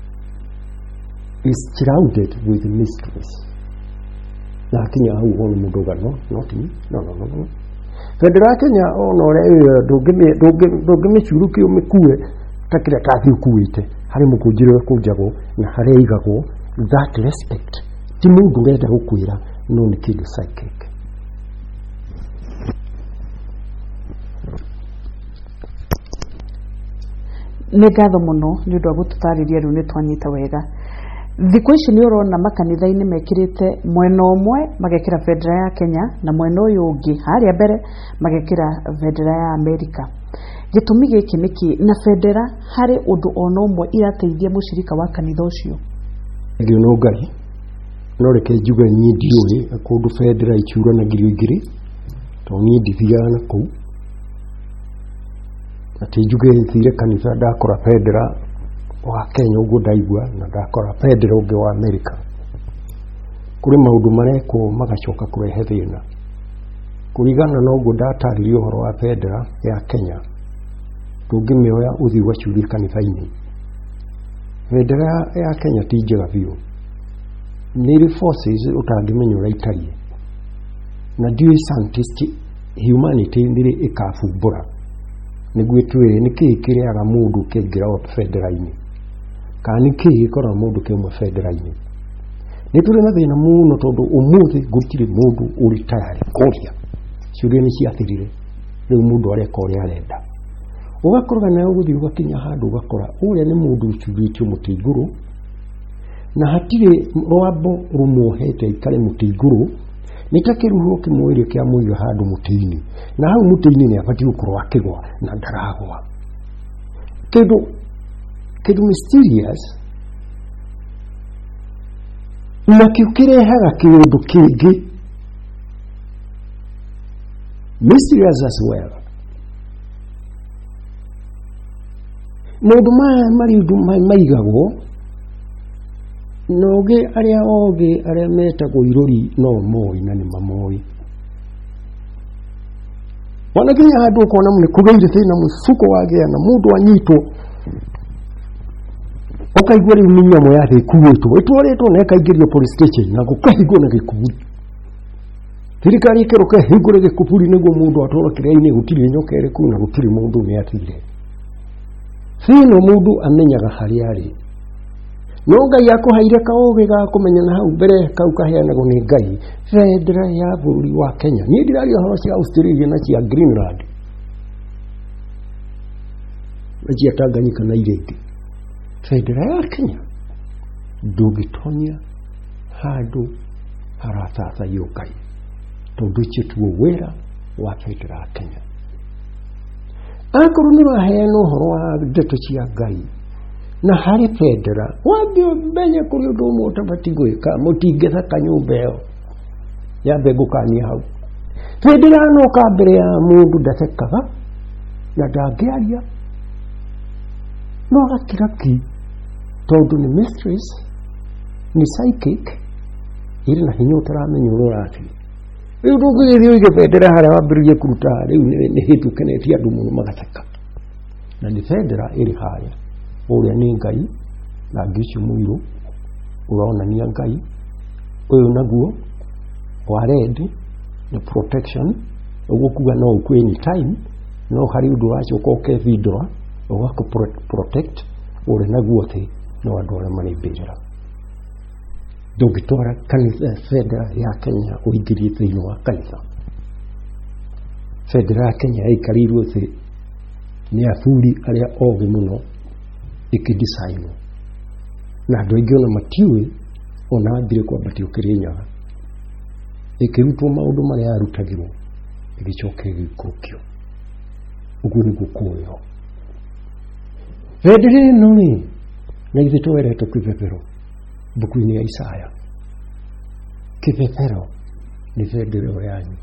Speaker 2: is surrounded with mysteries. Na Kenya hau hono mũndũgano not me no no no no bendera ya Kenya ona ũrĩa ndũngĩmĩcurũkia ũmĩkue ta kĩrĩa kathi ũkuĩte harĩ mũkũnjĩro kũnjagwo na harĩa igagwo that respect ti mũndũ ũrenda gũkwĩra no nĩ kĩndũ psychic.
Speaker 1: Nĩ ngatho mũno nĩ ũndũ wa gũtũtarĩria rĩu nĩ twanyita wega. Thikũ ici nĩ ũrona makanitha-inĩ mekĩrĩte mwena ũmwe magekĩra bendera ya Kenya na mwena ũyũ ũngĩ harĩa mbere magekĩra bendera ya Amerika. Gĩtũmi gĩkĩ nĩkĩ na bendera harĩ ũndũ ona ũmwe irateithia mũcirika wa kanitha ũcio?
Speaker 2: Ngĩ no Ngai no reke njuge niĩ ndiũĩ kũndũ bendera ikiuranagĩrio igĩrĩ tondũ niĩ ndithiaga na kũu. Ati njuge thire kanitha ndakora bendera wa Kenya ũguo ndaigua na ndakora bendera ũngĩ wa Amerika. kuri maundu mareko magacoka kurehe thina kurigana na uguo ndataririo horo wa federa ya Kenya tungimioya uthi wacurie kanitha-ini federa ya Kenya ti njega biũ nĩ forces utangimenya ũrĩa itariĩ na ndiũĩ scientist humanity nĩrĩ ĩkabumbũra nĩguo twĩre nĩkĩĩ kĩrĩaga mũndũ kĩngĩra federa-inĩ kana nĩkĩĩ gĩkoragwo mũndũ kĩmwe federa-inĩ nĩ tũrĩ na thĩna mũno tondũ ũmũthĩ gũtirĩ mũndũ ũrĩ tayari kũria ciũria nĩ ciathirire rĩu mũndũ areka ũrĩa arenda ũgakora nayo gũthiĩ ũgakinya handũ ũgakora ũrĩa nĩ mũndũ ũcurĩtio mũtĩ igũrũ na hatirĩ rwambo rũmuohete ikare mũtĩ igũrũ nĩ ta kĩruho kĩmwe kĩa mũiga handũ mũtĩ-inĩ na hau mũtĩ-inĩ nĩ abatiĩ gũkorwo akĩgwa na ndaragwa kĩndũ kĩndũ mysterious na kĩu kĩrehaga kĩũndũ kĩngĩ mysterious as well maũndũ maya marindu maigagwo noge arĩa ogĩ arĩa metagwo irori no moĩ na nĩ mamoĩ wanakinya handũ ũkona nĩ kũgeire thĩna mũfuko wagĩa na mũndũ anyitwo ũkaigua rĩu nĩ nyamũ yathĩ ĩkuĩtwo ĩtwarĩtwo na ĩkaingĩrio police station na gũkahingwo na gĩkuburi thirikari ĩkĩroka hingũre gĩkuburi nĩguo mũndũ atwarwo kĩrĩa-inĩ gũtirĩ nyoka ĩrĩ kũu na gũtirĩ mũndũ nĩathire thĩno mũndũ amenyaga harĩa arĩ no Ngai akũheire kaũgĩ ga kũmenya na hau mbere kau kaheanagwo nĩ Ngai federa ya bũrũri wa Kenya niĩ ndiraria horo cia Australia na cia Greenland na cia Tanganyika na irĩa ingĩ federa ya Kenya ndũngĩtonya handũ harathathaio Ngai tondũ icio tuo wĩra wa federa ya Kenya akorwo nĩ waheana ũhoro wa ndeto cia Ngai na harĩ federa wambio mbenye kũrĩ ũndũ ũmwe ũtabatiĩ gwĩka mũtingĩthaka nyũmba ĩyo yambe gũkania hau federa no ka mbere ya mũndũ ndathekaga na ndangĩaria no gakira ki tondũ nĩ mysteries nĩ psychic ĩrĩ na hinya ũtaramenya ũrĩa ũrathiĩ rĩu ndũngĩgĩthiĩ ũige federa harĩa wambĩrĩrie kũruta rĩu nĩ hĩtũkenetie andũ mũno magatheka na nĩ federa ĩrĩ harĩa ũrĩa nĩ Ngai na ngĩcio mũirũ ũronania Ngai ũyũ naguo wa red nĩ protection ũgũkuga no ukwe any time no harĩ ũndũ wacoka ũkethindũra ũgakũ protect ũrĩa naguo thĩ no andũ arĩa marĩ mbĩrĩra ndũngĩtwara kanitha federa ya Kenya ũingĩrie thĩinĩ wa kanitha federa ya Kenya ĩikarirwo thĩ nĩ athuri arĩa ogĩ mũno ikidesign na andũ aingĩ ona matiũĩ ona ambire kwambatio Kĩrĩnyaga ĩkĩrutwo maũndũ marĩa yarutagĩrwo ĩgĩcoka ĩgĩikũrũkio ũguo nĩguo kũĩrwo federa ĩno nĩ na ithuĩ tweretwo kĩbebero mbuku-inĩ ya Isaya kĩbebero nĩ federa ĩyo yanyu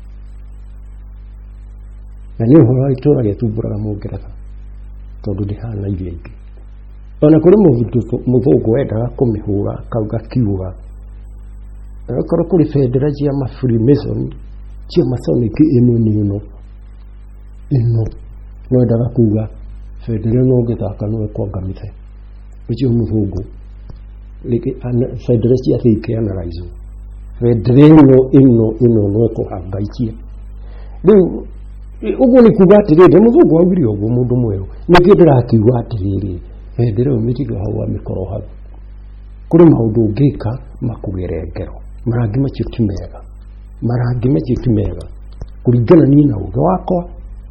Speaker 2: na nĩ ũhoro wa itũũra rĩatumbũraga Mũngeretha tondũ ndĩhana iria ingĩ ona kũrĩ mũthũngũ wendaga kũmĩhũra kauga kiuga akorwo kũrĩ federa cia ma Freemason cia Masonic ĩno nĩ ĩno ĩno no endaga kuga federa no ũngĩthaka no ekwangamithe ũcio mũthũngũ federa cia thĩ ikeanalyze federa ĩno ĩno ĩno no ekũhangaikia rĩu ũguo nĩ kuga atĩrĩrĩ mũthũngũ augire ũguo mũndũ mwerũ nĩkĩo ndĩrakiuga atĩrĩrĩ federa ũmĩtiga hau wa mĩkoro hau kũrĩ maũndũ ũngĩka makũgere ngero marangi macio ti mega marangi macio ti mega kũringana niĩ na ũũgĩ wakwa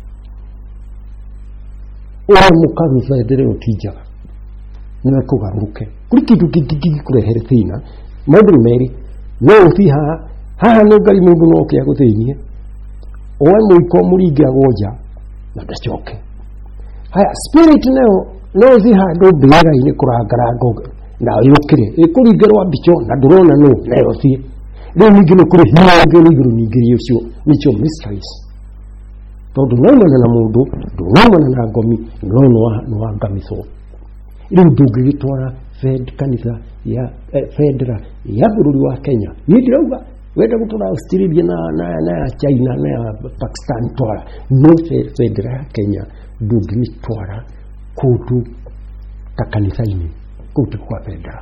Speaker 2: ũrĩa mũkaru federa ĩyo ti njega nĩ kũgarũrũke kũrĩ kĩndũ kĩngĩkũrehere thĩna maũndũ nĩ merĩ no ũthiĩ haha haha nĩ Ngai mũndũ no kĩa gũthĩnie oe mũiko mũringe agũnja na ndacoke haya spirit nayo no ũthiĩ handũ mbĩrĩra-inĩ kũrangaranga na yũkĩre ĩkũringĩrwo mbico na ndũrona nũ nayo thiĩ rĩu ningĩ nĩ kũrĩ hinya ũngĩ nĩ igũrũ ningĩ ũcio nĩcio mysteries tondũ naumana na mũndũ ndũnaumana na ngomi no nĩ wangamithwo rĩu ndũngĩgĩtwara Fed kanitha ya eh, federal ya bururi wa Kenya nidirauga wenda gutura Australia na na na China na Pakistan twara no federal ya Kenya ndungini twara kutu ta kanitha-ini kutu kwa federal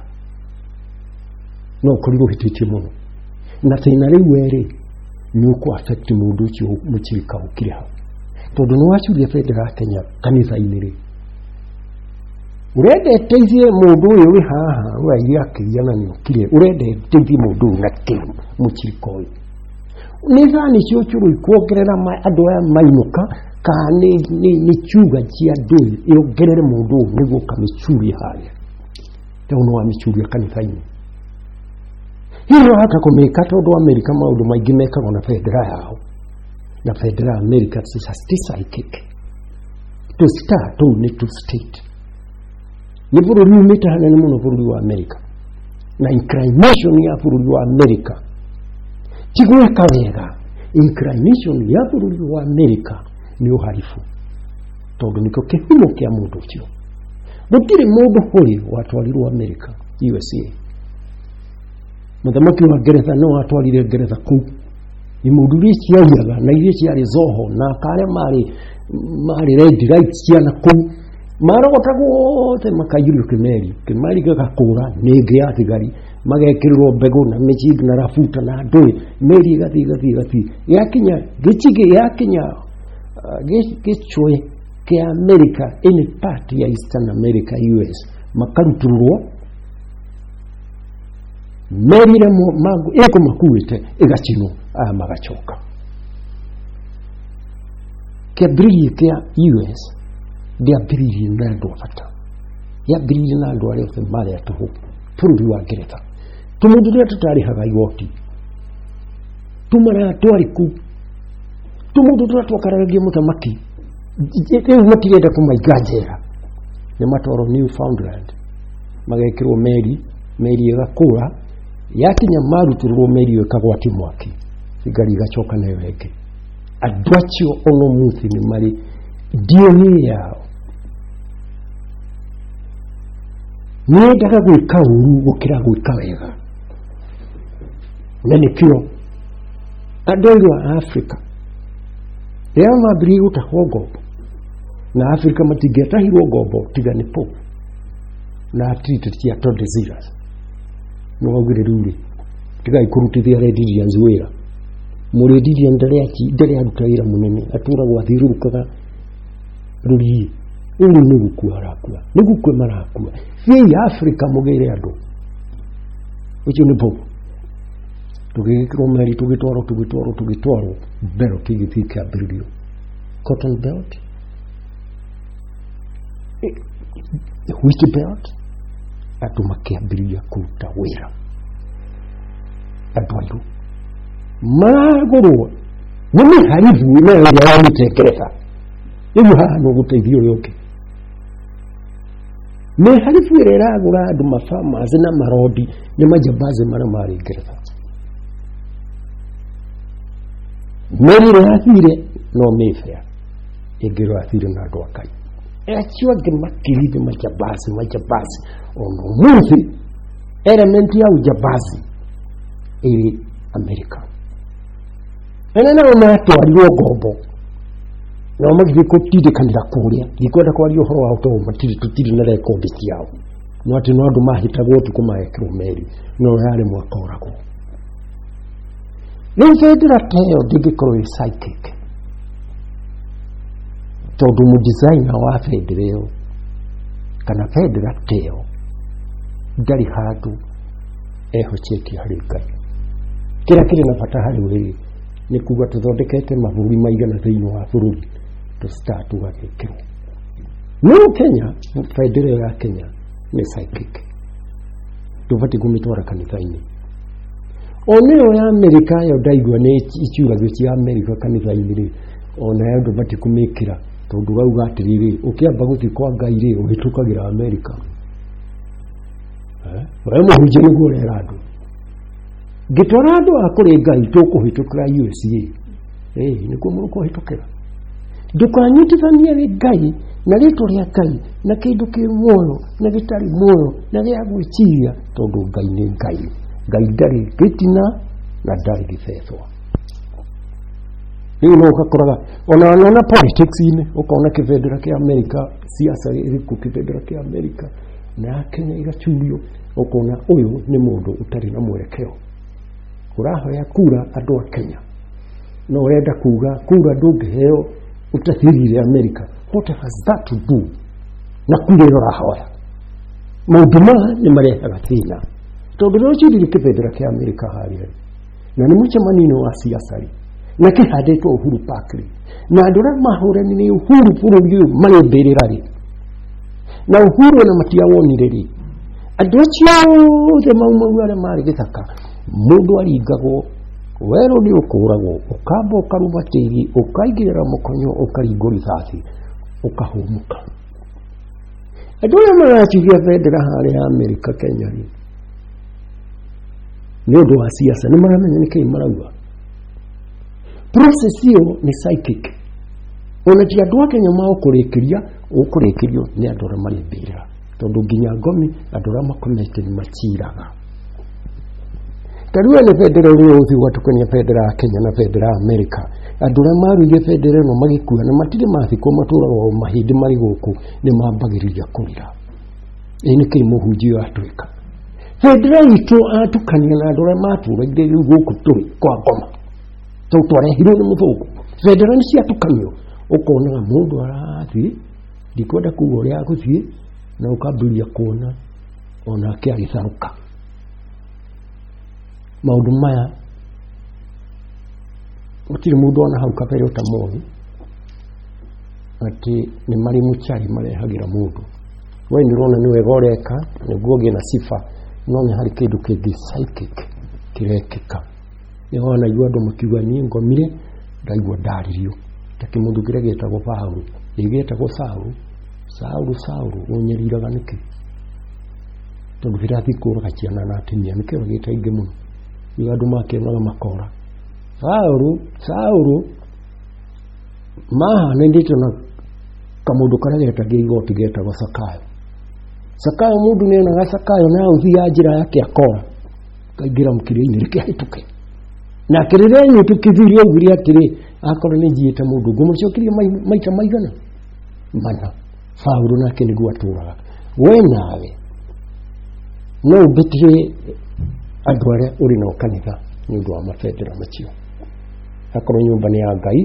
Speaker 2: no kurigo hititie muno na thina riu eri ni uko affect mundu ucio muchirika ukire ha tondu no wachuria federal ya Kenya kanitha-ini ri urende teithie mundu uyu wi haha wa iria akiriana ni ukire urende teithie mundu na kiru muchirika uyu ni thani cio curu ikuongerera ma andu aya mainuka ka ni ni ni chuga cia ndui iongerere mundu niguo kamichuria haria tondu no amichuria kanitha-ini hiyo hata kumeka tondu Amerika maundu maingi mekagwo na federal yao na federal America is a psychic to start to need to state ni bururi umita hanene muno bururi wa Amerika na inclination ya bururi wa Amerika tigweka wega inclination ya bururi wa Amerika ni uharifu tondu niko kihimo kia mundu ucio gutire mundu huri watwarirwo Amerika U S A muthamaki wa Ngeretha no atwarire Ngeretha ku ni mundu ri ciayaga na iria ciari zoho na kare mari mari red rights ciana ku marogotagwo te makayuru kimeri kimari gakura nege ya thigari magekirwo mbego na mechig na rafuta na ndoi meri gathi gathi gathi yakinya gichige yakinya gichwe ke America in part ya Eastern America U S makaruturwo meri re magu eko makuite igachino a magachoka ke brilli ke U S dia brilli na ndo fata ya brilli na ndo ale fe male ya tuhu puru wa Ngeretha tumudu dia tutari haga igoti tumara twari ku tumudu dia twakaragie mutamaki ite mutirenda kumaigajera ne matoro Newfoundland magekirwo meri meri igakura yakinya maruturwo meri ikagwati mwaki igari igachoka nayo yake adwacho ono muthi ni mari dioni yao niendaga gwika uru gukira gwika wega na nikio andũ a Afrika rĩrĩa mambĩrĩirie gũtahwo ngombo na Afrika matingĩatahirwo ngombo tiga nĩ po na treated cia Tordesillas no augire rĩu tiga ikurutithia Redilians wĩra mũrĩdilia ndareki ndare aruta wĩra mũnene atũragwo athiũrũrũkaga rũri uru nĩ gũkua arakua nĩ gũkua marakua hii Afrika mũgĩre andũ ũcio nĩ po tugikirwo meri tugitwaro tugitwaro tugitwaro bero kigithika brilio cotton belt wheat belt atumakia brilio kuta wira adwayo magoro nimi haribu na ya mitekereza ibu hano guteithio yoke me harifu rera gura andu mafama azina marodi ni majabaze mara mari Ngeretha meri rathire no mefia egero athire na ndo akai echiwa gemakiride majabaze majabaze ono muthi element ya ujabazi iri Amerika ena na mato aliwo gombo na magire ko tide kanira kuria gikwenda ko aliyo horo auto matiri tutiri na record ciao no ati no andu mahitagwo tu kumaekero meri no yale mwakoragwo no federal teo digikoro psychic todo mu designer wa federal kana federal teo dari hatu eho cheki harika kira kile na fata hali uri ni kuga tuthondekete maburi maigana thĩinĩ wa bũrũri to start wagekero no Kenya federal ya Kenya ni psychic tubati kumitwara kanitha-ini oneo ya Amerika yo daigwa ne ichura gĩci Amerika kanitha-ini ri onayo tubati kumikira tondu wauga atiriri ukiamba guthi kwa Ngai ri uhitukagira Amerika eh wewe muhunjia niguo rera andu gitwara andu akuri Ngai tukuhitukira U S A eh nikuo muruko hitukira ndukanyitithania ri Ngai na rĩtwa rĩa Ngai na kĩndũ kĩ muoyo na gĩtarĩ muoyo na gĩa gwĩciria, tondũ Ngai nĩ Ngai. Ngai ndarĩ gĩtina na ndarĩ gĩthethwa. Rĩu no ũgakoraga ona ona politics-inĩ ũkona kĩbendera kĩa Amerika, siasa ĩrĩkũ kĩbendera kĩa Amerika na Kenya igacurio, ũkona ũyũ nĩ mũndũ ũtarĩ na mwerekeo. Ũrahoya kura andũ a Kenya, no ũrenda kuga kura ndũngĩheo ũtathirire Amerika. What has that to do na kura ũrahoya? Maũndũ maya nĩ marehaga thĩna, tondũ rũciirire kĩbendera kĩa Amerika harĩa na nĩ mũcemanio wa siasa na kĩhandĩtwo Uhuru Park na andũ arĩa mahũrani nĩ Uhuru bũrũri ũyũ marĩ mbĩrĩra rĩ, na Uhuru na matiawonire rĩ, andũ acio othe maumau arĩa marĩ gĩthaka, mũndũ aringagwo, werũ nĩ ũkũragwo, ũkamba ũkaruma tĩri, ũkaigĩrĩra mũkonyo, ũkaringwo rithathi, ũkahũmuka. Andũ arĩa maratigia bendera harĩa Amerika, Kenya rĩ, nĩ ũndũ wa siasa nĩ maramenya nĩkĩĩ marauga. Process ĩyo nĩ psychic. Ona ti andũ a Kenya maũkũrĩkĩria, ũkũrĩkĩrio nĩ andũ arĩa marĩ mbĩrĩra, tondũ nginya ngomi andũ arĩa makomete nĩ maciraga. Tarĩu nĩ bendera ũrĩa ũthiĩ watukania bendera ya Kenya na bendera ya Amerika, andũ arĩa maruire bendera ĩno magĩkua na matirĩ mathikwo matũraga o mahĩndĩ marĩ gũkũ nĩ mambagĩrĩria kũrira. Ĩĩ nĩkĩĩ mũhunjia atwĩka? Bendera itũ atukania na andũ arĩa matũraire rĩu gũkũ tũrĩ kwa ngoma, tondũ twarehirwo nĩ mũthũngũ. Bendera nĩ ciatukanio, ũkonaga mũndũ arathiĩ, ndikwenda kuga ũrĩa agũthiĩ, na ũkambĩrĩria kuona onake agĩtharũka. Maũndũ maya gũtirĩ mũndũ ona hau kabere ũtamoĩ atĩ nĩ marĩ mũcari marehagĩra mũndũ. We nĩ ũrona nĩ wega ũreka nĩguo ũgĩe na sifa, no nĩ harĩ kĩndũ kĩngĩ psychic kĩrekĩka. Nĩ wanaigua andũ makiuga niĩ ngomire ndaigua ndaririo, ta kĩmũndũ kĩrĩa gĩtagwo Paulu, gĩtagwo Saulu. Saulu Saulu ũnyeriraga nĩkĩ? Tondũ kĩrathiĩ kũraga ciana na atumia, nĩkĩo gĩta ingĩ mũno. Nĩ andũ makĩonaga makora Saulu Saulu maha nĩndĩtwo na kamũndũ karĩa getagwo igoti getagwo Sakayo. Sakayo mũndũ nĩonaga Sakayo na ũthia njĩra yake akora, kaingĩra mũkĩrĩ-inĩ rĩkĩhĩtũke. Na kĩrĩrĩa nyũtũkithirie ũguria atĩrĩ, akorwo nĩ njiĩte mũndũ ngũmũcokirie maita maigana mana. Saulu nake nĩguo atũraga. We nawe no ũmbĩtie andũ arĩa ũrĩ na kanitha nĩ ũndũ wa mabendera macio. Akorwo nyũmba nĩ ya Ngai,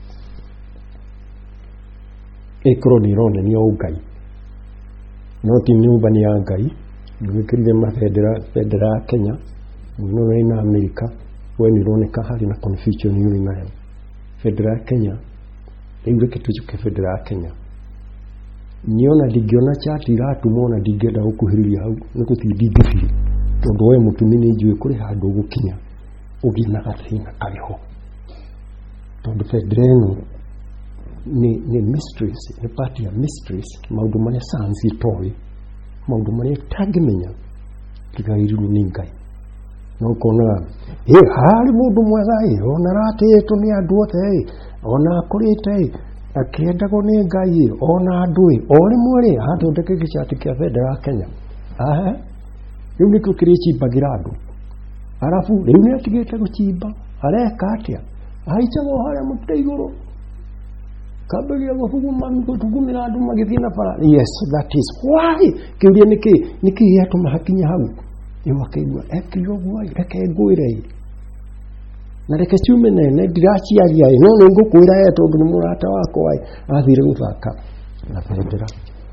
Speaker 2: ĩkorwo nĩ ĩronania ũngai, no ti nyũmba nĩ ya Ngai, nĩwĩkĩrire mabendera bendera ya Kenya mũno na Amerika, we nĩ ũroneka harĩ na confusion yũrĩ nayo. Bendera ya Kenya, rĩu reke tũcoke bendera ya Kenya. Niona ndingĩona chati iratũmwo na ndingĩenda gũkuhĩrĩria hau, nĩ gũthiĩ ndingĩthiĩ, tondũ we mũtumi nĩ njũĩ kũrĩ handũ ũgũkinya ũgĩe na gathĩna karĩho, tondũ bendera ĩno nĩ mysteries, nĩ part ya mysteries, maũndũ marĩa science ĩtoĩ, maũndũ marĩa ĩtangĩmenya tigaĩrirwo nĩ Ngai. No ũkona ĩ harĩ mũndũ mwega ĩ, ona aratĩĩtwo nĩ andũ othe ĩ, ona akũrĩte ĩ, akĩendagwo nĩ Ngai ĩ, ona andũ ĩ, o rĩmwe rĩ athondeke gĩcati kĩa bendera ya Kenya. Aha, rĩu nĩ tũkĩrĩcimbagĩra andũ, arabu rĩu nĩ atigĩte gũcimba, areka atĩa? Ahaicaga o harĩa mũtĩ igũrũ, kambĩrĩria gũthugumĩra andũ magĩthiĩ na bara. Yes, that is why. Kĩũria nĩkĩ nĩkĩ gĩatũma hakinya hau? Rĩu akaigua ekire ũguo reke ngwĩre, na reke ciume nene ndiraciaria, no nĩ ngũkwĩra ĩ tondũ nĩ mũrata wakwa athire gũthaka na bendera,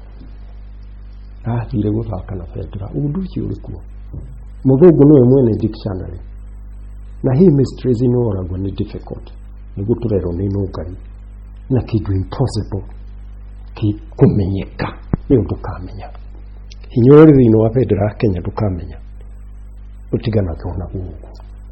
Speaker 2: athire gũthaka na bendera. Ũndũ ũcio ũrĩ kuo, mũthũngũ nĩwe mwene dictionary, na hii mysteries ĩnoragwo nĩ difficult, nĩguo tũrerwo nĩ Ngai na kĩndũ impossible kũmenyeka nĩ ũndũ kamenya. Hinya ũrĩ thĩinĩ wa bendera ya Kenya ndũkamenya, ũtiganaga na gũkũ.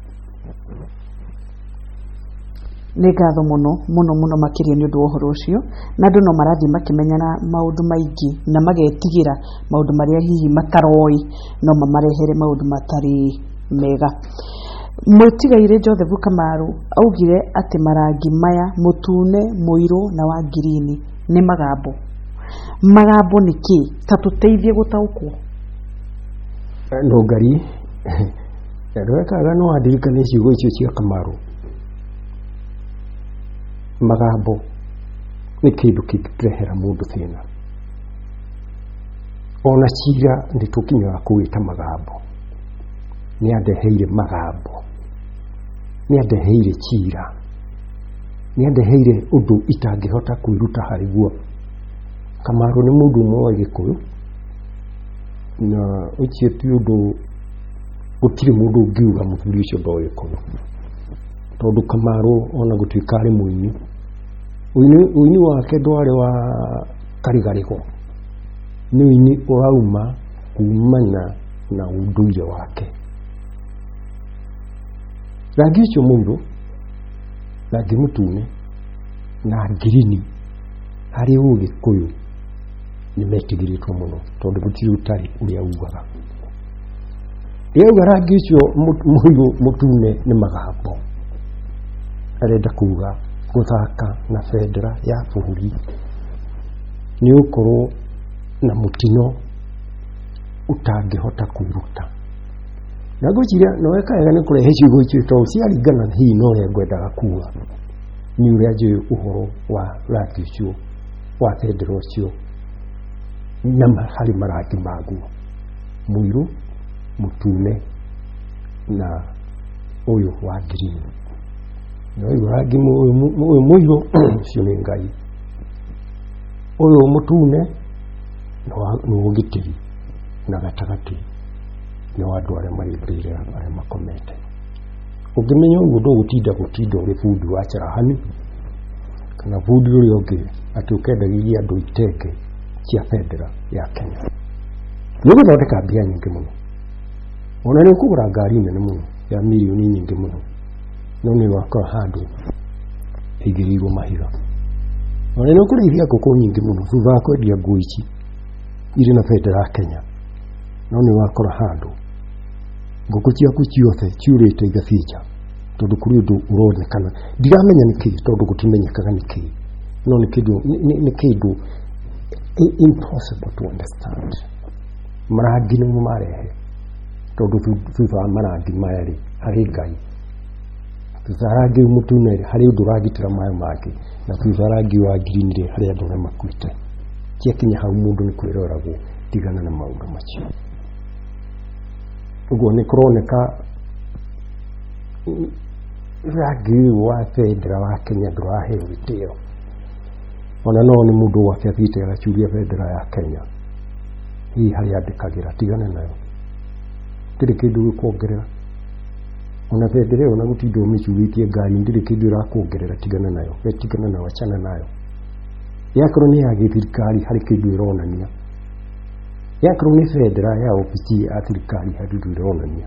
Speaker 1: Nĩ ngatho mũno mũno mũno makĩria nĩ ũndũ wa ũhoro ũcio, na andũ no marathiĩ makĩmenyana maũndũ maingĩ na magetigĩra maũndũ marĩa hihi mataroĩ no mamarehere maũndũ matarĩ mega. Mũtigaire Joseph Kamaru augire atĩ marangi maya mũtune, mũirũ na wa ngirini nĩ magambo. magambo niki ta tuteithie gutaukwo
Speaker 2: no ngari rwekaga no adirikane ciugo icio cia Kamaru. Magambo nĩ kĩndũ kĩngĩrehera mũndũ thĩna. Ona cira ndĩtũkinyaga kũwĩta magambo. Nĩandeheire magambo, nĩandeheire cira, nĩandeheire ũndũ itangĩhota kwĩruta harĩ guo. Kamaru nĩ mũndũ ũmwe wa Gĩkũyũ, na ũcio ti ũndũ gũtirĩ mũndũ ũngiuga mũthuri ũcio ndoĩ Gĩkũyũ, tondũ Kamaru ona gũtuĩka arĩ mũini, ũini wake ndwarĩ wa karigarigo, nĩ ũini ũrauma kumana na ũndũire wake. Rangi ũcio mũirũ, rangi mũtune na ngirini harĩ Ũgĩkũyũ nĩmetigĩrĩtwo mũno, tondũ gũtirĩ ũtarĩ ũrĩa ugaga. Rĩauga rangi ũcio mũirũ mũtune nĩ magambo, arenda kuga gũthaka na bendera ya bũrũri nĩ ũkorwo na mũtino ũtangĩhota kwĩruta. Na ngwĩciria no weka wega nĩ kũrehe ciugo icio, tondũ ciaringana hihi na ũrĩa ngwendaga kuga. Nĩ ũrĩa njũĩ ũhoro wa rangi ũcio wa bendera ũcio na harĩ marangi maguo, mũirũ, mũtune na ũyũ wa ngirini. Na ũyũ rangi ũyũ mũirũ ũcio nĩ Ngai, ũyũ mũtune nĩ ũgitĩri, na gatagatĩ nĩ wa andũ arĩa marĩ mbĩrĩra, arĩa makomete. Ũngĩmenya ũguo ndũgũtinda gũtinda ũrĩ bundi wa carahani kana bundi ũrĩa ũngĩ atĩ ũkendagĩria andũ itenge cia bendera ya Kenya. Nĩ ũgũthondeka mbia nyingĩ mũno, ona nĩ ũkũgũra ngari nene mũno ya mirioni nyingĩ mũno, no nĩ wakora handũ ĩigĩrĩirwo mahiga. Ona nĩ ũkũrĩithia ngũkũ nyingĩ mũno thutha wa kwendia nguo ici irĩ na bendera ya Kenya, no nĩ wakora handũ ngũkũ ciaku ciothe ciurĩte igacinja, tondũ kũrĩ ũndũ ũronekana, ndiramenya nĩ kĩĩ, tondũ gũtimenyekaga nĩ kĩĩ, no nĩ kĩndũ nĩ kĩndũ impossible to understand. Marangi nĩmo marehe, tondũ thutha wa marangi maya rĩ harĩ Ngai, thutha wa rangi mũtune rĩ harĩ ũndũ ũragitĩra mayo mangĩ, na thutha wa rangi wa ngirini rĩ harĩ andũ arĩa makuĩte. Ciakinya hau mũndũ nĩ kwĩroragwo, tigana na maũndũ macio. Ũguo nĩ kũroneka rangi wa bendera wa Kenya ndũraheo gĩtĩo. Ona no nĩ mũndũ wake athiĩte agacuria bendera ya Kenya, hihi harĩ andĩkagĩra, tigana nayo, ndĩrĩ kĩndũ gĩkuongerera. Ona bendera ĩyo na gũtinda ũmĩcurĩtie ngari, ndĩrĩ kĩndũ ĩrakuongerera, tigana nayo, we tigana nayo, achana nayo. Yakorwo nĩ ya gĩthirikari harĩ kĩndũ ĩronania, yakorwo nĩ bendera ya obici ya thirikari harĩ kĩndũ ĩronania,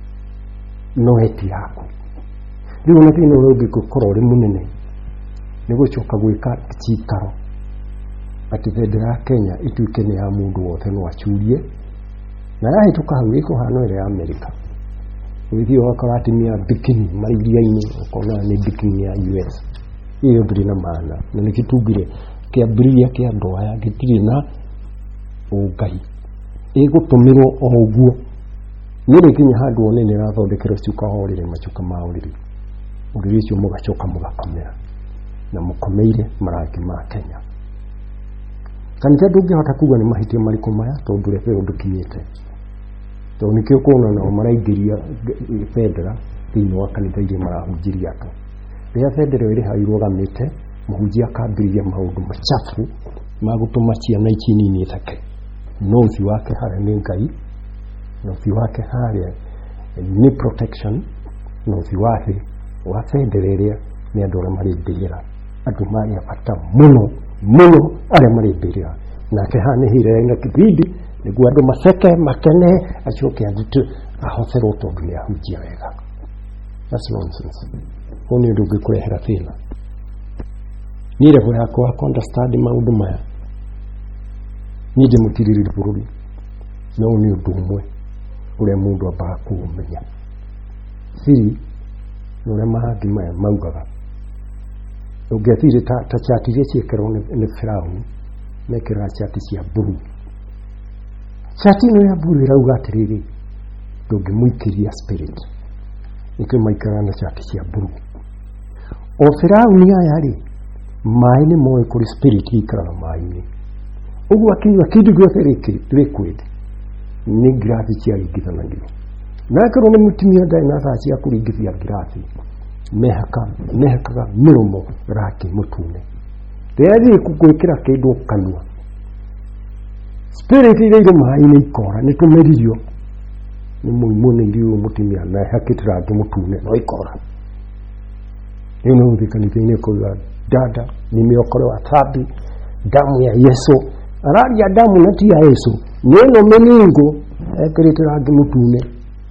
Speaker 2: no eti yaku. Rĩu ona thĩna ũrĩa ũngĩkorwo ũrĩ mũnene nĩ gũcoka gwĩka cikaro atĩ bendera ya Kenya ĩtuĩke nĩ ya mũndũ wothe no acurie, na yahĩtũka hau ĩkũhana ĩrĩa ya Amerika. Ũgĩthiĩ ũgakora atumia bikini marĩ iria-inĩ, ũkona nĩ bikini ya U S. Ĩyo ndĩrĩ na maana, na nĩ gĩtungire kĩambĩrĩria kĩa andũ aya, gĩtirĩ na ũngai, ĩgũtũmĩrwo o ũguo. Nĩrĩkinya handũ one nĩ ĩrathondekerwo cuka wa ũrĩrĩ, macuka ma ũrĩrĩ, ũrĩrĩ ũcio mũgacoka mũgakomera, na mũkomeire marangi ma Kenya. Kanitha ndũngĩhota kuga nĩ mahĩtia marĩkũ maya, tondũ rebe ũndũkinyĩte, tondũ nĩkĩo kuona nao maraingĩria bendera thĩinĩ wa kanitha iria marahunjĩria andũ. Rĩrĩa bendera ĩrĩ hau ĩrũgamĩte, mũhunjia akambĩrĩria maũndũ machafu ma gũtũma ciana ici nini ithake. No ũthiũ wake harĩa nĩ Ngai, na ũthiũ wake harĩa nĩ protection, na ũthiũ wake wa bendera ĩrĩa nĩ andũ arĩa marĩ mbĩrĩra, andũ marĩa bata mũno mũno arĩa marĩ mbĩrĩra. Nake hanĩhĩire na kĩbindi nĩguo andũ maceke makene, acoke athiĩ ahocerwo tondũ nĩ ahunjia wega. That's nonsense. Ũyũ nĩ ũndũ ũngĩkũrehera thĩna. Niĩ level yakwa ya understand maũndũ maya, niĩ ndĩmũtirĩrĩri bũrũri, no nĩ ũndũ ũmwe ũrĩa mũndũ ambaga kũũmenya. Siri nĩ ũrĩa marangi maya maugaga. Ũngĩathire ta chat iria ciĩkĩrwo nĩ Firaũni, mekĩra cati cia mburu. Cati ĩno ya mburu ĩrauga atĩrĩrĩ, ndũngĩmũikĩria spirit, nĩkĩo maikaraga na cati cia mburu. O Firaũni aya rĩ, maĩ nĩ moĩ kũrĩ spirit ikaraga maĩ-inĩ. Ũguo akinyua kĩndũ gĩothe liquid nĩ ngirathi ciaringithanagio. Nakorwo nĩ mũtumia ndarĩ na thaa cia kũringithia ngirathi, mehaka mehakaga mĩromo rangi mũtune. Rĩrĩa gwĩkĩra kĩndũ kanua, spirit iria irĩ maĩ-inĩ ikora, nĩ tũmeririo nĩ mũrimũ nĩ irio mũtumia na ehakĩte rangi mũtune no ikora. Rĩu no ũthiĩ kanitha-inĩ kuuga dada nimeokolewa thabi damu ya Yesu. Araria damu na ti ya Yesu, neno meningo ekĩrĩte rangi mũtune.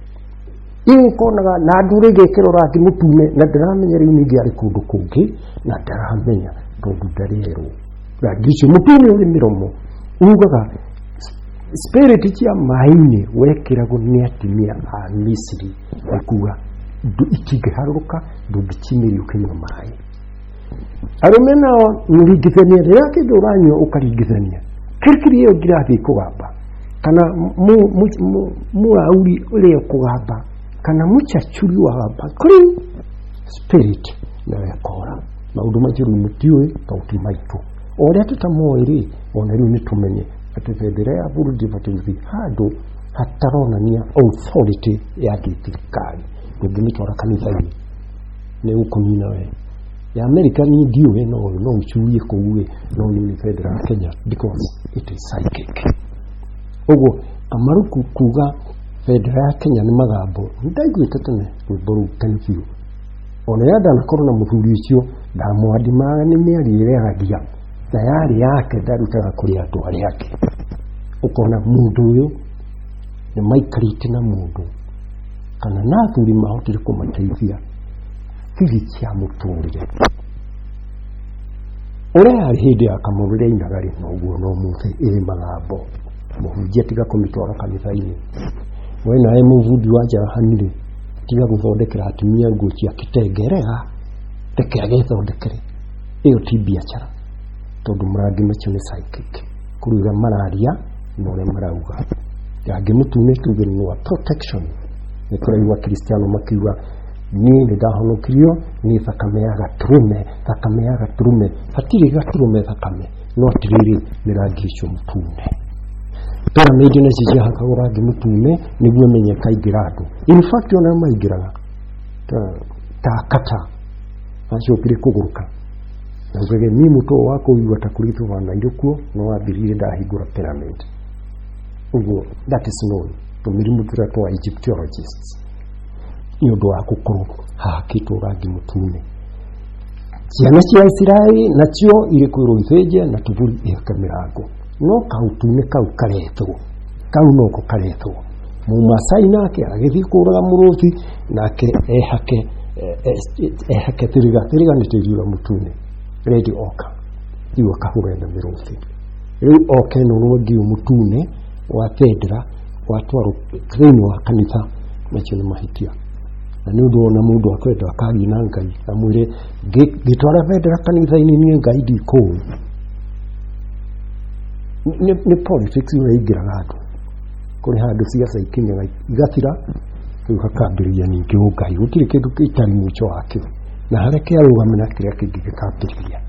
Speaker 2: Ikonaga na ndure gĩkĩro rangi mũtune na ndaramenya rĩu ningĩ arĩ kũndũ kũngĩ na ndaramenya tondũ ndarĩerwo rangi ũcio mũtune ũrĩ mĩromo. Ugaga spirit cia maĩ-inĩ wekĩragwo nĩ atumia a Misiri, ikuga ikingĩharũrũka ndũngĩcinĩrio ũkĩnyua maĩ. Arũme nao mũringithania, rĩrĩa kĩndũ ũranyua ũkaringithania, kirikiri ĩyo ngirathi kũgamba kana mũrauri ũrĩa kũgamba kana mũchachuri wagamba kũrĩ spirit na wekora. Maũndũ macio rĩu mũtiũĩ tondũ maitũ o ũrĩa tũtamoĩ rĩ, ona rĩu nĩ tũmenye atĩ bendera ya bũrũri ndĩbatiĩ handũ hataronania authority ya gĩthirikari. Ndũngĩmĩtwara kanitha-inĩ nĩ gũkũnina we. Ya America ni ndiũĩ no no uchuie kũu no ni federal ya Kenya because it is psychic. Ũguo amaruku kuga federal ya Kenya nĩ magambo ndaiguĩte tene rwĩmbo rũu kanithiũ. Ona yada nakorwo na mũthuri ũcio ndamwadimaga nĩ mĩario ĩreragia na yarĩ yake ndarutaga kũrĩ andũ arĩa angĩ. Ũkona mũndũ ũyũ nĩ maikarĩte na mũndũ kana na athuri mahotire kũmateithia physics ya mũtũrĩre. Ũrĩa arĩ hĩndĩ ya kamũrĩre inaga rĩ noguo no mũthĩ ĩrĩ magambo. Mũhunjia tiga kũmĩtwara kanitha-inĩ. We nawe mũbundi wa njarahanire tiga gũthondekera atumia nguo cia kĩtengerega, reke agethondekere. Ĩyo ti biacara tondũ marangi macio nĩ psychic. Kũruga mararia na ũrĩa marauga. Rangi mũtune tuge nĩ wa protection. Nĩ kũraigua Kristiano makiuga ni ndahonokirio ni thakame ya gaturume, thakame ya gaturume, hatirĩ gaturume thakame no tiriri nĩ rangi ũcio mũtune. Pyramid nĩ cijahaka rangi mũtune nĩguo menyeka ingĩra andũ. In fact ona maingĩraga ta ta kata acokire kũgũrũka Nagege ni muto wako uiwata kuritho wa Nairobi no wambirire ndahingura pyramid. Ugo that is known to mirimu turato wa Egyptologists. Iyo ndo akukuru hakito rangi mutune. Ciana cia Israeli nacio iri kwirwo itheje na tuburi ihaka mirago. No kautune kau karetwo. Kau noko karetwo. Mu Masai nake agithi kuraga muruthi nake ehake ehake tiriga tiriga nitiriga mutune. Ready oka iwa kahura na miruthi. Riu oke no rugi mutune wa federa watwaro train wa kanitha macho ni mahitia. Na ni ndo na mundu akwenda akari na ngai amwire gitwara federa kanitha ini ni ngai di ko. Ni ni politics ira igira gatu. Kuri handu siasa ikinya igathira riu hakambiria ningi ugai gutire kindu kitari mucho wake. Na hareke arugamena kiria kingi gikambiriria.